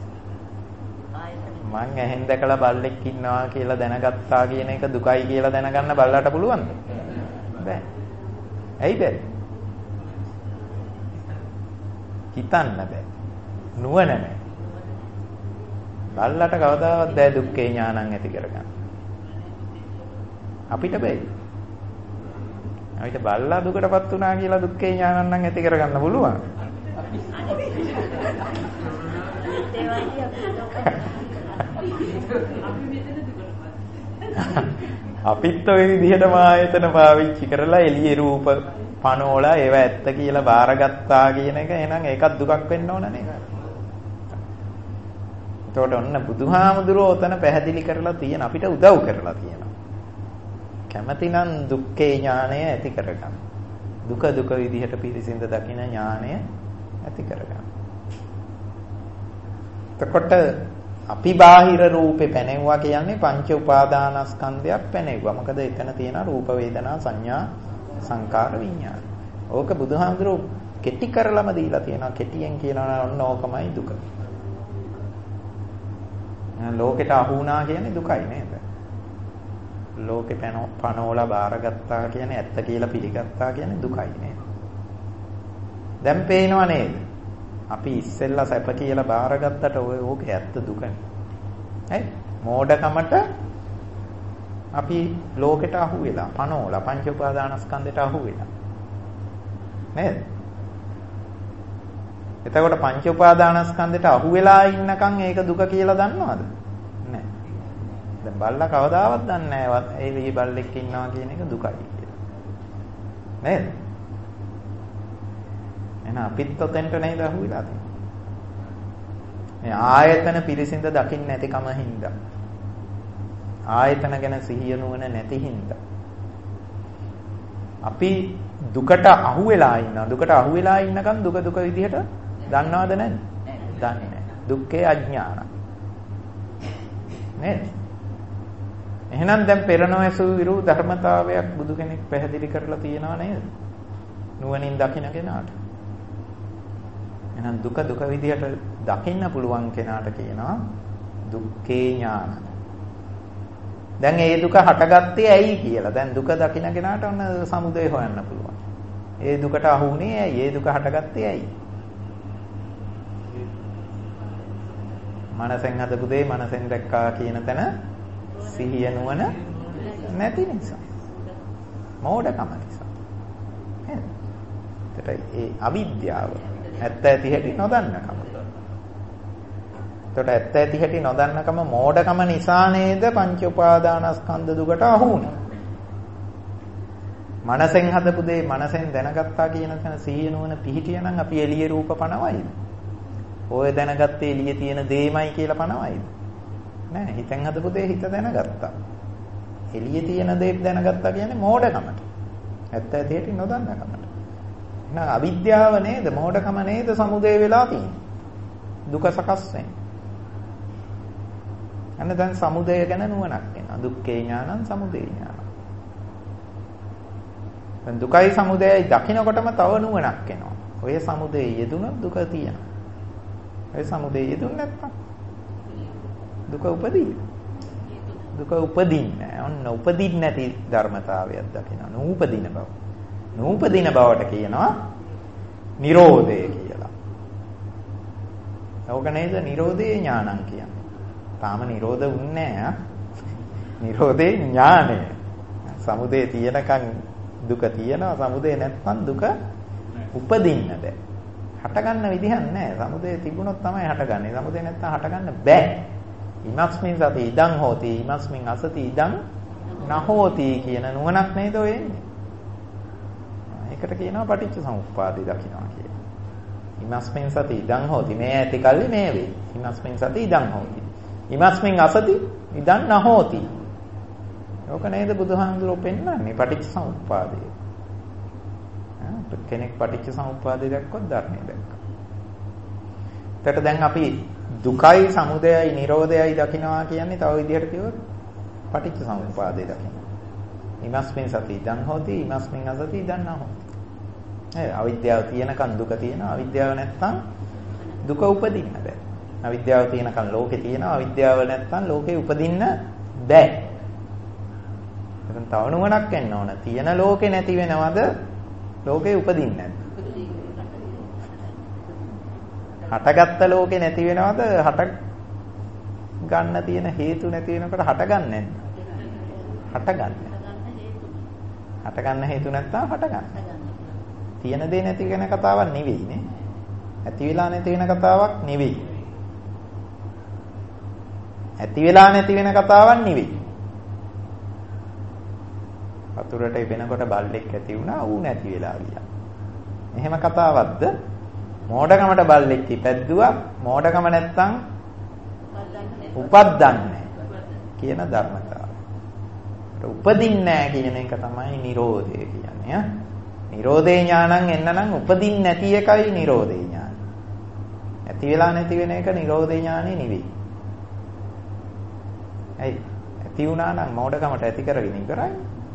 මං ඇහෙන් දැකලා බල්ලෙක් ඉන්නවා කියලා දැනගත්තා කියන එක දුකයි කියලා දැනගන්න බල්ලාට පුළුවන්ද? බෑ. ඇයි බැරි? හිතන්න බෑ. නුවණ නැහැ. බල්ලාට කවදාවත් බෑ දුක්ඛේ ඥානං ඇති කරගන්න. අපිට බෑ. අපිට බල්ලා දුකටපත් වුණා කියලා දුක්ඛේ ඥානං නම් ඇති කරගන්න පුළුවන්. අපිත් ඔය විදිහටම ආයතන පාවිච්චි කරලා එළියේ රූප පනෝලා ඒවා ඇත්ත කියලා බාරගත්තා කියන එක එහෙනම් ඒකත් දුකක් වෙන්න ඕන නේද? එතකොට ඔන්න බුදුහාමුදුරුවෝ ඔතන පැහැදිලි කරලා තියෙන අපිට උදව් කරලා තියෙනවා. කැමැතිනම් දුක්ඛේ ඥානය ඇති කරගන්න. දුක දුක විදිහට පිරිසිඳ දකින ඥානය ඇති කරගන්න. එතකොට අපි බාහිර රූපේ පැනෙවුවා කියන්නේ පංච උපාදානස්කන්ධයක් පැනෙවුවා. මොකද එතන තියෙන රූප වේදනා සංඥා සංකාර විඥාන. ඕක බුදුහාමුදුරුවෝ කෙටි කරලම දීලා තියෙනවා. කෙටියෙන් කියනවා ඔන්න ඕකමයි දුක. ලෝකෙට අහු වුණා කියන්නේ දුකයි නේද? ලෝකේ පනෝලා බාරගත්තා කියන්නේ ඇත්ත කියලා පිළිගත්තා කියන්නේ දුකයි නේද? දැන් පේනව නේද? අපි ඉස්සෙල්ලා සැප කියලා බාරගත්තට ඔය ඕකේ ඇත්ත දුකනේ. හරි? මෝඩකමට අපි ලෝකෙට අහු වෙලා පනෝලා පංච උපාදානස්කන්ධයට අහු වෙලා. නේද? එතකොට පංච උපාදානස්කන්ධයට අහු වෙලා ඉන්නකන් ඒක දුක කියලා දන්නවද? නැහැ. දැන් බල්ලා කවදාවත් දන්නේ නැහැ ඒ වී බල්ලෙක් ඉන්නවා කියන එක දුකයි කියලා. නේද? එහෙනම් අපිත් ඔතෙන්ට නේද අහු වෙලා තියෙන්නේ. මේ ආයතන පිරිසිඳ දකින්න නැතිකම හින්දා. ආයතන ගැන සිහිය නුවණ නැති හින්දා. අපි දුකට අහු වෙලා ඉන්නවා. දුකට අහු වෙලා ඉන්නකන් දුක දුක විදිහට දන්නවද නැද්ද? දන්නේ නැහැ. දුක්ඛේ අඥාන. නේද? එහෙනම් දැන් පෙරණැසු විරු ධර්මතාවයක් බුදු කෙනෙක් පැහැදිලි කරලා තියෙනවා නේද? නුවණින් දකින්න කෙනාට. එහෙනම් දුක දුක විදිහට දකින්න පුළුවන් කෙනාට කියනවා දුක්ඛේ ඥාන. දැන් ඒ දුක හටගත්තේ ඇයි කියලා. දැන් දුක දකින්න කෙනාට ඔන්න සමුදය හොයන්න පුළුවන්. ඒ දුකට අහු වුණේ ඇයි? ඒ දුක හටගත්තේ ඇයි? මනසෙන් හදපු දේ මනසෙන් දැක්කා කියන තැන සිහිය නුවණ නැති නිසා. මෝඩකම නිසා. නේද? ඒ අවිද්‍යාව. ඇත්ත ඇති හැටි නොදන්නකම. එතකොට ඇත්ත ඇති හැටි නොදන්නකම මෝඩකම නිසා නේද පංච උපාදානස්කන්ධ දුකට අහු වුනේ. මනසෙන් හදපු දේ මනසෙන් දැනගත්තා කියන තැන සිහිය නුවණ පිහිටියනම් අපි එළියේ රූප පනවයිද? ඔය දැනගත්තේ එළියේ තියෙන දේමයි කියලා පනවයිද? නෑ, හිතෙන් හදපු දේ හිත දැනගත්තා. එළියේ තියෙන දේ දැනගත්තා කියන්නේ මෝඩකමට. ඇත්ත ඇති හැටි නොදන්නකමට. එහෙනම් අවිද්‍යාව නේද මෝඩකම නේද සමුදේ වෙලා තියෙන්නේ. දුක සකස් වෙන්නේ. අන්න දැන් සමුදය ගැන නුවණක් එනවා. දුක්ඛේ ඥානං සමුදය ඥානං. දැන් දුකයි සමුදයයි දකින්නකොටම තව නුවණක් එනවා. ඔය සමුදේ යෙදුනොත් දුක තියෙනවා. ඔය සමුදේ යෙදුන්නේ නැත්නම් දුක උපදී. දුක උපදින්නේ නැහැ. ඔන්න උපදින්නේ නැති ධර්මතාවයක් දකිනවා. නූපදින බව. නූපදින බවට කියනවා නිරෝධය කියලා. ඕක නේද නිරෝධේ ඥානං කියන්නේ. තාම නිරෝධ වුන්නේ නැහැ. නිරෝධේ ඥානය. සමුදේ තියෙනකන් දුක තියෙනවා. සමුදේ නැත්නම් දුක උපදින්න බෑ. හටගන්න විදිහක් නැහැ. සමුදේ තිබුණොත් තමයි හටගන්නේ. සමුදේ නැත්නම් හටගන්න බෑ. ඉමස්මින් සති ඉදං හෝති. ඉමස්මින් අසති ඉදං නහෝති කියන නුවණක් නේද ඔය එන්නේ. ඒකට කියනවා පටිච්ච සමුප්පාදේ දකින්නවා කියලා. ඉමස්මින් සති ඉදං හෝති. මේ ඇති කල්ලි මේ වේ. ඉමස්මින් සති ඉදං හෝති. ඉමස්මින් අසති ඉදං නහෝති. ඕක නේද බුදුහාමුදුරුවෝ පෙන්නන්නේ පටිච්ච සමුප්පාදේ. කෙනෙක් පටිච්ච සමුප්පාදේ දැක්කොත් ධර්මයේ දැක්කා. ඒකට දැන් අපි දුකයි සමුදයයි නිරෝධයයි දකින්නවා කියන්නේ තව විදිහට කිව්වොත් පටිච්ච සමුප්පාදේ දකින්න. ඉමස්මින් සති ඉදං හෝති ඉමස්මින් අසති ඉදං නහෝති. ඒ අවිද්‍යාව තියෙනකන් දුක තියෙනවා. අවිද්‍යාව නැත්තම් දුක උපදින්න බෑ. අවිද්‍යාව තියෙනකන් ලෝකේ තියෙනවා. අවිද්‍යාව නැත්තම් ලෝකේ උපදින්න බෑ. එතන තව නුවණක් එන්න ඕන. තියෙන ලෝකේ නැති වෙනවද? ලෝකේ උපදින්නේ නැද්ද? හටගත්ත ලෝකේ නැති වෙනවද? හට ගන්න තියෙන හේතු නැති වෙනකොට හටගන්නේ නැද්ද? හටගන්නේ. හටගන්න හේතු නැත්තම් හටගන්නේ. තියෙන දේ නැති වෙන කතාවක් නෙවෙයි නේ. ඇති වෙලා නැති වෙන කතාවක් නෙවෙයි. ඇති වෙලා නැති වෙන කතාවක් නෙවෙයි. වතුරට ඉබෙනකොට බල්ලෙක් ඇති වුණා ඌ නැති වෙලා ගියා. එහෙම කතාවක්ද? මෝඩකමට බල්ලෙක් ඉපැද්දුවා මෝඩකම නැත්තම් උපද්දන්නේ කියන ධර්මතාවය. උපදින්නේ නැහැ කියන එක තමයි Nirodhe කියන්නේ ඈ. Nirodhe ඥානං එන්න නම් උපදින්නේ නැති එකයි Nirodhe ඥාන. ඇති වෙලා නැති වෙන එක Nirodhe ඥානෙ නෙවෙයි. ඇයි? ඇති වුණා නම් මෝඩකමට ඇති කරගෙන ඉවරයි.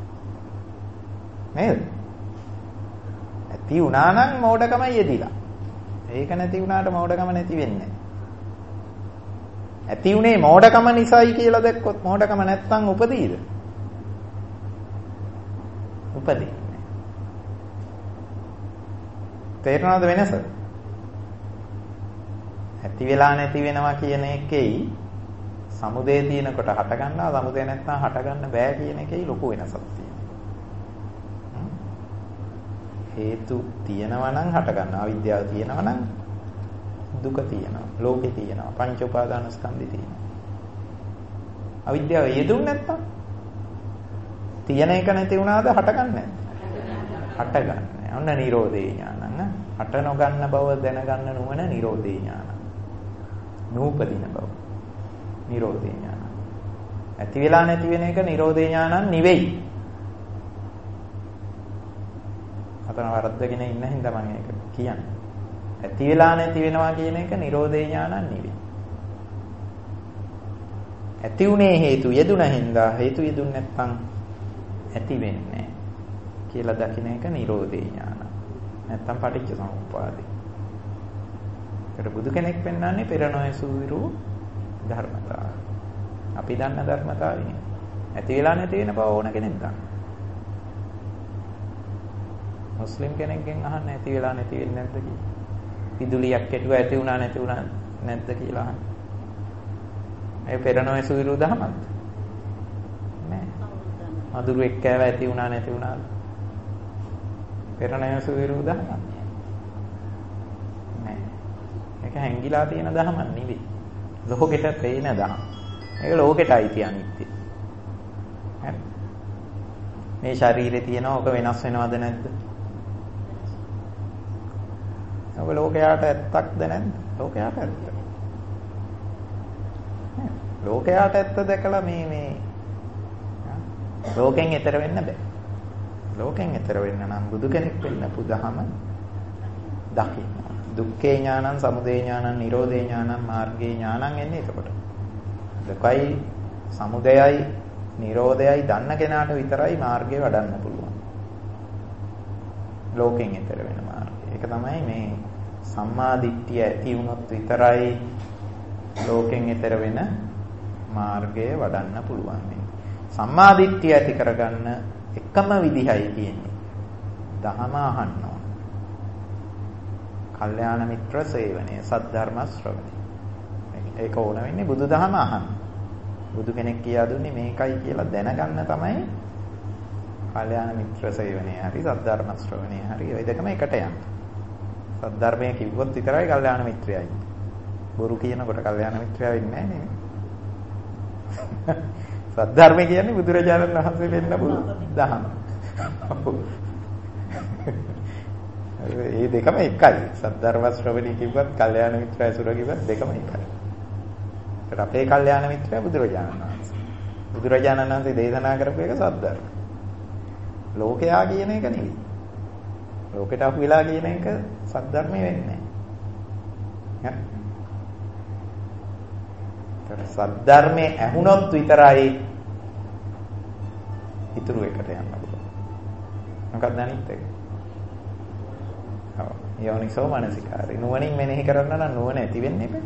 නේද? ඇති වුණා නම් මෝඩකම යෙදිලා. ඒක නැති වුණාට මෝඩකම නැති වෙන්නේ නැහැ. ඇති උනේ මෝඩකම නිසායි කියලා දැක්කොත් මෝඩකම නැත්තම් උපදීද? උපදින්නේ. තේරෙනවද වෙනස? ඇති වෙලා නැති වෙනවා කියන එකේයි සමුදේ තියෙනකොට හට ගන්නවා සමුදේ නැත්නම් හට ගන්න බෑ කියන එකේයි ලොකු වෙනසක් තියෙනවා. හේතු තියෙනවා නම් හට ගන්නවා. අවිද්‍යාව තියෙනවා නම් දුක තියෙනවා. ලෝකේ තියෙනවා. පංච උපාදාන ස්කන්ධي තියෙනවා. අවිද්‍යාව යෙදුන්නේ නැත්තම් තියෙන එක නැති වුණාද හටගන්නේ නැහැ. හටගන්නේ. ඔන්න Nirodhe ඥානං. හට නොගන්න බව දැනගන්න නුවණ Nirodhe ඥානං. නූපදින බව. Nirodhe ඥානං. ඇති වෙලා නැති වෙන එක Nirodhe ඥානං නෙවෙයි. අතන වරද්දගෙන ඉන්න හින්දා මම ඒක කියන්නේ. ඇති වෙලා නැති වෙනවා කියන එක Nirodhe ඥානං නෙවෙයි. ඇති උනේ හේතු යෙදුන හින්දා හේතු යෙදුන්නේ නැත්නම් ඇති වෙන්නේ කියලා දකින්න එක Nirodhe ඥානං. නැත්නම් පටිච්ච සමුප්පාදේ. ඒකට බුදු කෙනෙක් පෙන්වන්නේ පෙර නොයසු විරු ධර්මතාවය. අපි දන්න ධර්මතාවය නේ. ඇති වෙලා නැති වෙන බව ඕන කෙනෙක් දන්නවා. මුස්ලිම් කෙනෙක්ගෙන් අහන්න ඇති වෙලා නැති වෙන්නේ නැද්ද කියලා. පිදුලියක් කෙටුවා ඇති වුණා නැති වුණා නැද්ද කියලා අහන්න. ඒ පෙර නොයසු විරු ධර්මද? නෑ. මදුරුවෙක් කෑව ඇති වුණා නැති වුණාද? පෙර නොයසු විරු ධර්මද? නෑ. ඒක හැංගිලා තියෙන ධර්මයක් නෙවෙයි. ලෝකෙට පේන ධර්ම. ඒක ලෝකෙටයි තියන්නේ. හරි. මේ ශරීරේ තියෙනවා ඔක වෙනස් වෙනවද නැද්ද? ඔබ ලෝකයට ඇත්තක්ද නැද්ද? ලෝකයට ඇත්ත. ලෝකයට ඇත්ත දැකලා මේ මේ ලෝකෙන් එතර වෙන්න බෑ. ලෝකෙන් එතර වෙන්න නම් බුදු කෙනෙක් වෙන්න පුදහම දකින්න. දුක්ඛේ ඥානං, සමුදය ඥානං, නිරෝධේ ඥානං, මාර්ගේ ඥානං එන්නේ එතකොට. දුකයි, සමුදයයි, නිරෝධයයි දන්න කෙනාට විතරයි මාර්ගය වඩන්න පුළුවන්. ලෝකෙන් එතර වෙන මාර්ගය. ඒක තමයි මේ සම්මා දිට්ඨිය ඇති වුණොත් විතරයි ලෝකෙන් එතර වෙන මාර්ගය වඩන්න පුළුවන්. සම්මා දිට්ඨිය ඇති කරගන්න එකම විදිහයි කියන්නේ දහම අහන්න ඕන. කල්යාණ මිත්‍ර සේවනය, සද්ධර්ම ශ්‍රවණය. ඒක ඕන වෙන්නේ බුදුදහම අහන්න. බුදු කෙනෙක් කියා දුන්නේ මේකයි කියලා දැනගන්න තමයි කල්යාණ මිත්‍ර සේවනය හරි සද්ධර්ම ශ්‍රවණය හරි ওই දෙකම එකට යන්නේ. සද්ධර්මය කිව්වොත් විතරයි කල්යාණ මිත්‍රයයි. බොරු කියනකොට කල්යාණ මිත්‍රයා වෙන්නේ නැහැ නේ. සද්ධර්මය කියන්නේ බුදුරජාණන් වහන්සේ දෙන්න බුදු දහම. මේ දෙකම එකයි. සද්ධර්ම ශ්‍රවණී කිව්වත්, කල්යාණ මිත්‍ර ඇසුර කිව්වත් දෙකම එකයි. ඒත් අපේ කල්යාණ මිත්‍රය බුදුරජාණන් වහන්සේ. බුදුරජාණන් වහන්සේ දේශනා කරපු එක සද්ධර්ම. ලෝකයා කියන එක නෙවෙයි. ලෝකයට අහු වෙලා කියන එක සද්ධර්මයේ වෙන්නේ නැහැ. හරි. සද්ධර්මයේ ඇහුනොත් විතරයි ඉතුරු එකට යන්න පුළුවන්. මොකක්ද අනිත් එක? ඔව්. යෝනිසෝ මනසිකාරය. නුවණින් මෙනෙහි කරන්න නම් නුවණ ඇති වෙන්නේ නැහැ.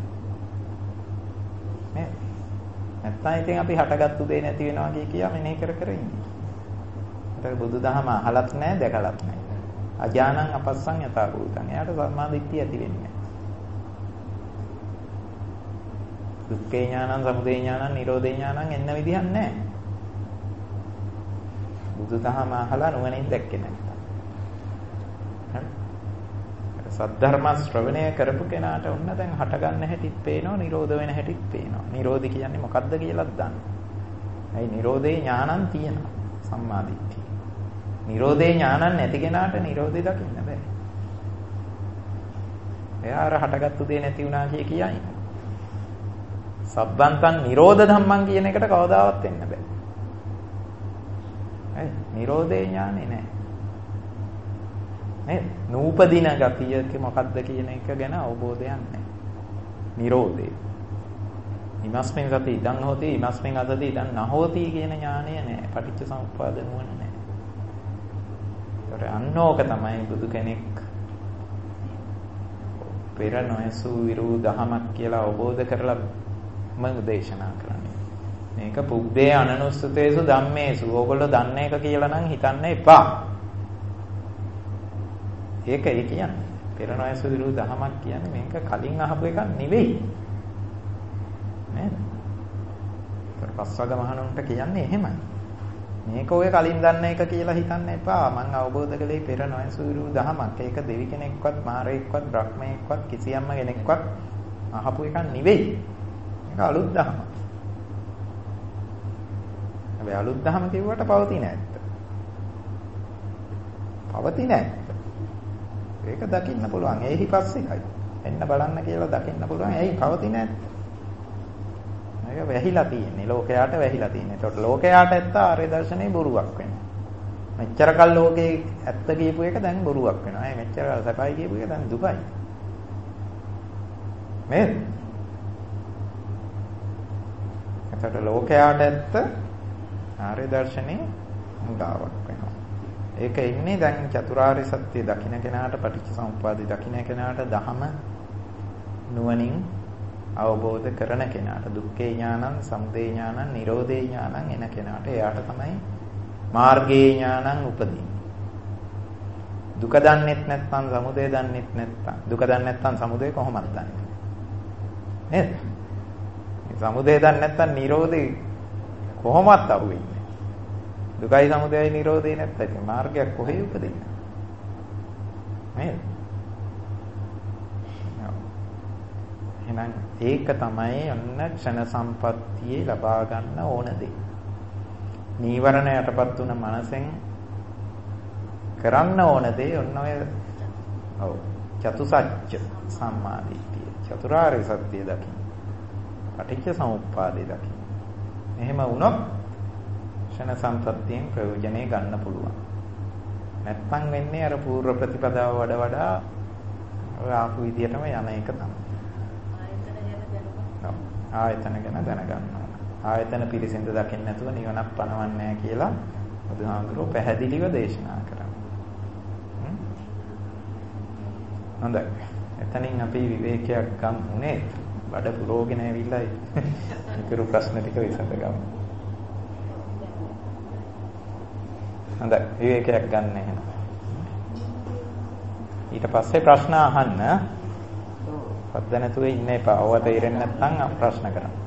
නේ? නැත්නම් ඉතින් අපි හටගත්තු දේ නැති වෙනවා කිය කියා මෙනෙහි කර කර ඉන්නේ. ඒතර බුදුදහම අහලත් නැහැ, දැකලත් නැහැ. අජානං අපස්සං යථා භූතං. එයාට සම්මා දිට්ඨිය ඇති වෙන්නේ නැහැ. දුක්ඛේ ඥානං, සමුදය ඥානං, නිරෝධේ ඥානං එන්න විදිහක් නැහැ. බුදුදහම අහලා නුවණින් දැක්කේ නැත්නම්. හරි. සද්ධර්ම ශ්‍රවණය කරපු කෙනාට ඔන්න දැන් හට ගන්න හැටිත් පේනවා, නිරෝධ වෙන හැටිත් පේනවා. නිරෝධි කියන්නේ මොකක්ද කියලාත් දන්නවා. ඇයි නිරෝධේ ඥානං තියෙනවා. සම්මා දිට්ඨිය. නිරෝධේ ඥානං නැති කෙනාට නිරෝධය දකින්න බෑ. එයා අර හටගත්තු දේ නැති වුණා කිය කියයි. සබ්බන්තං නිරෝධ ධම්මං කියන එකට කවදාවත් එන්න බෑ. හරි. නිරෝධේ ඥානෙ නෑ. නේ? නූපදින ගතිය මොකක්ද කියන එක ගැන අවබෝධයක් නැහැ. නිරෝධේ. ඉමස්මින් ගති ඉදන් හොති, ඉමස්මින් අදති ඉදන් නහෝති කියන ඥානය නැහැ. පටිච්ච සමුප්පාද නුවණ නැහැ. ඒතර අන්නෝක තමයි බුදු කෙනෙක් පෙර නොයසු විරු දහමක් කියලා අවබෝධ කරලා මම දේශනා කරන්නේ. මේක පුබ්බේ අනනුස්සතේසු ධම්මේසු. ඕගොල්ලෝ දන්නේ එක කියලා නම් හිතන්න එපා. ඒක ඒ කියන්නේ පෙර නොයසු විරු දහමක් කියන්නේ මේක කලින් අහපු එකක් නෙවෙයි. නේද? පස්වග මහණුන්ට කියන්නේ එහෙමයි. මේක ඔය කලින් දන්න එක කියලා හිතන්න එපා. මම අවබෝධ කළේ පෙර නොයසු විරු දහමක්. ඒක දෙවි කෙනෙක්වත්, මාරයෙක්වත්, බ්‍රහ්මයෙක්වත් කිසියම්ම කෙනෙක්වත් අහපු එකක් නෙවෙයි. මේක අලුත් දහමක්. හැබැයි අලුත් දහම කිව්වට පවතින ඇත්ත. පවතින ඇත්ත. ඒක දකින්න පුළුවන්. ඒහි පස්සෙයි. එන්න බලන්න කියලා දකින්න පුළුවන්. ඒයි පවතින ඇත්ත. ඒක වැහිලා තියෙන්නේ. ලෝකයට වැහිලා තියෙන්නේ. ඒතකොට ලෝකයට ඇත්ත ආර්ය දර්ශනේ බොරුවක් වෙනවා. මෙච්චර කල් ලෝකේ ඇත්ත කියපු එක දැන් බොරුවක් වෙනවා. ඒ මෙච්චර කල් සපයි කියපු එක දැන් දුකයි. නේද? ඒතකොට ලෝකයට ඇත්ත ආර්ය දර්ශනේ මුදාවක් වෙනවා. ඒක ඉන්නේ දැන් චතුරාර්ය සත්‍ය දකින්න කෙනාට, පටිච්චසමුප්පාදේ දකින්න කෙනාට, දහම නුවණින් අවබෝධ කරන කෙනාට, දුක්ඛේ ඥානං, සමුදය ඥානං, නිරෝධේ ඥානං එන කෙනාට එයාට තමයි මාර්ගයේ ඥානං උපදින්නේ. දුක දන්නෙත් නැත්නම්, සමුදය දන්නෙත් නැත්නම්, දුක දන්නේ නැත්නම් සමුදය කොහොමද දන්නේ? නේද? සමුදය දන්නේ නැත්නම් නිරෝධේ කොහොමවත් අහුවෙන්නේ? දුකයි සමුදයයි නිරෝධේ නැත්නම් මාර්ගයක් කොහේ උපදින්නේ? නේද? එහෙනම් ඒක තමයි ඔන්න ක්ෂණ සම්පත්තියේ ලබා ගන්න ඕන දේ. නීවරණ යටපත් වුණ මනසෙන් කරන්න ඕන දේ ඔන්න ඔය ඔව් චතුසත්‍ය සම්මාදිට්ඨිය. චතුරාර්ය සත්‍ය දකින්න. පටිච්ච සමුප්පාදේ දකින්න. එහෙම වුණොත් ක්ෂණ සම්පත්තියෙන් ප්‍රයෝජනෙ ගන්න පුළුවන්. නැත්නම් වෙන්නේ අර පූර්ව ප්‍රතිපදාව වඩ වඩා ඔය ආපු විදියටම යන එක තමයි. ආයතන ගැන දැනගන්න ඕන. ආයතන පිරිසිඳ දකින්න නැතුව නිවනක් පනවන්නේ නැහැ කියලා බුදුහාමුදුරුවෝ පැහැදිලිව දේශනා කරනවා. හොඳයි. එතනින් අපි විවේකයක් ගමු නේද? බඩ පුරෝගෙන ඇවිල්ලා ඉතුරු ප්‍රශ්න ටික විසඳගමු. හොඳයි. විවේකයක් ගන්න එහෙනම්. ඊට පස්සේ ප්‍රශ්න අහන්න. පද්ද නැතුව ඉන්න එපා. ඔය තේරෙන්නේ නැත්නම් ප්‍රශ්න කරන්න.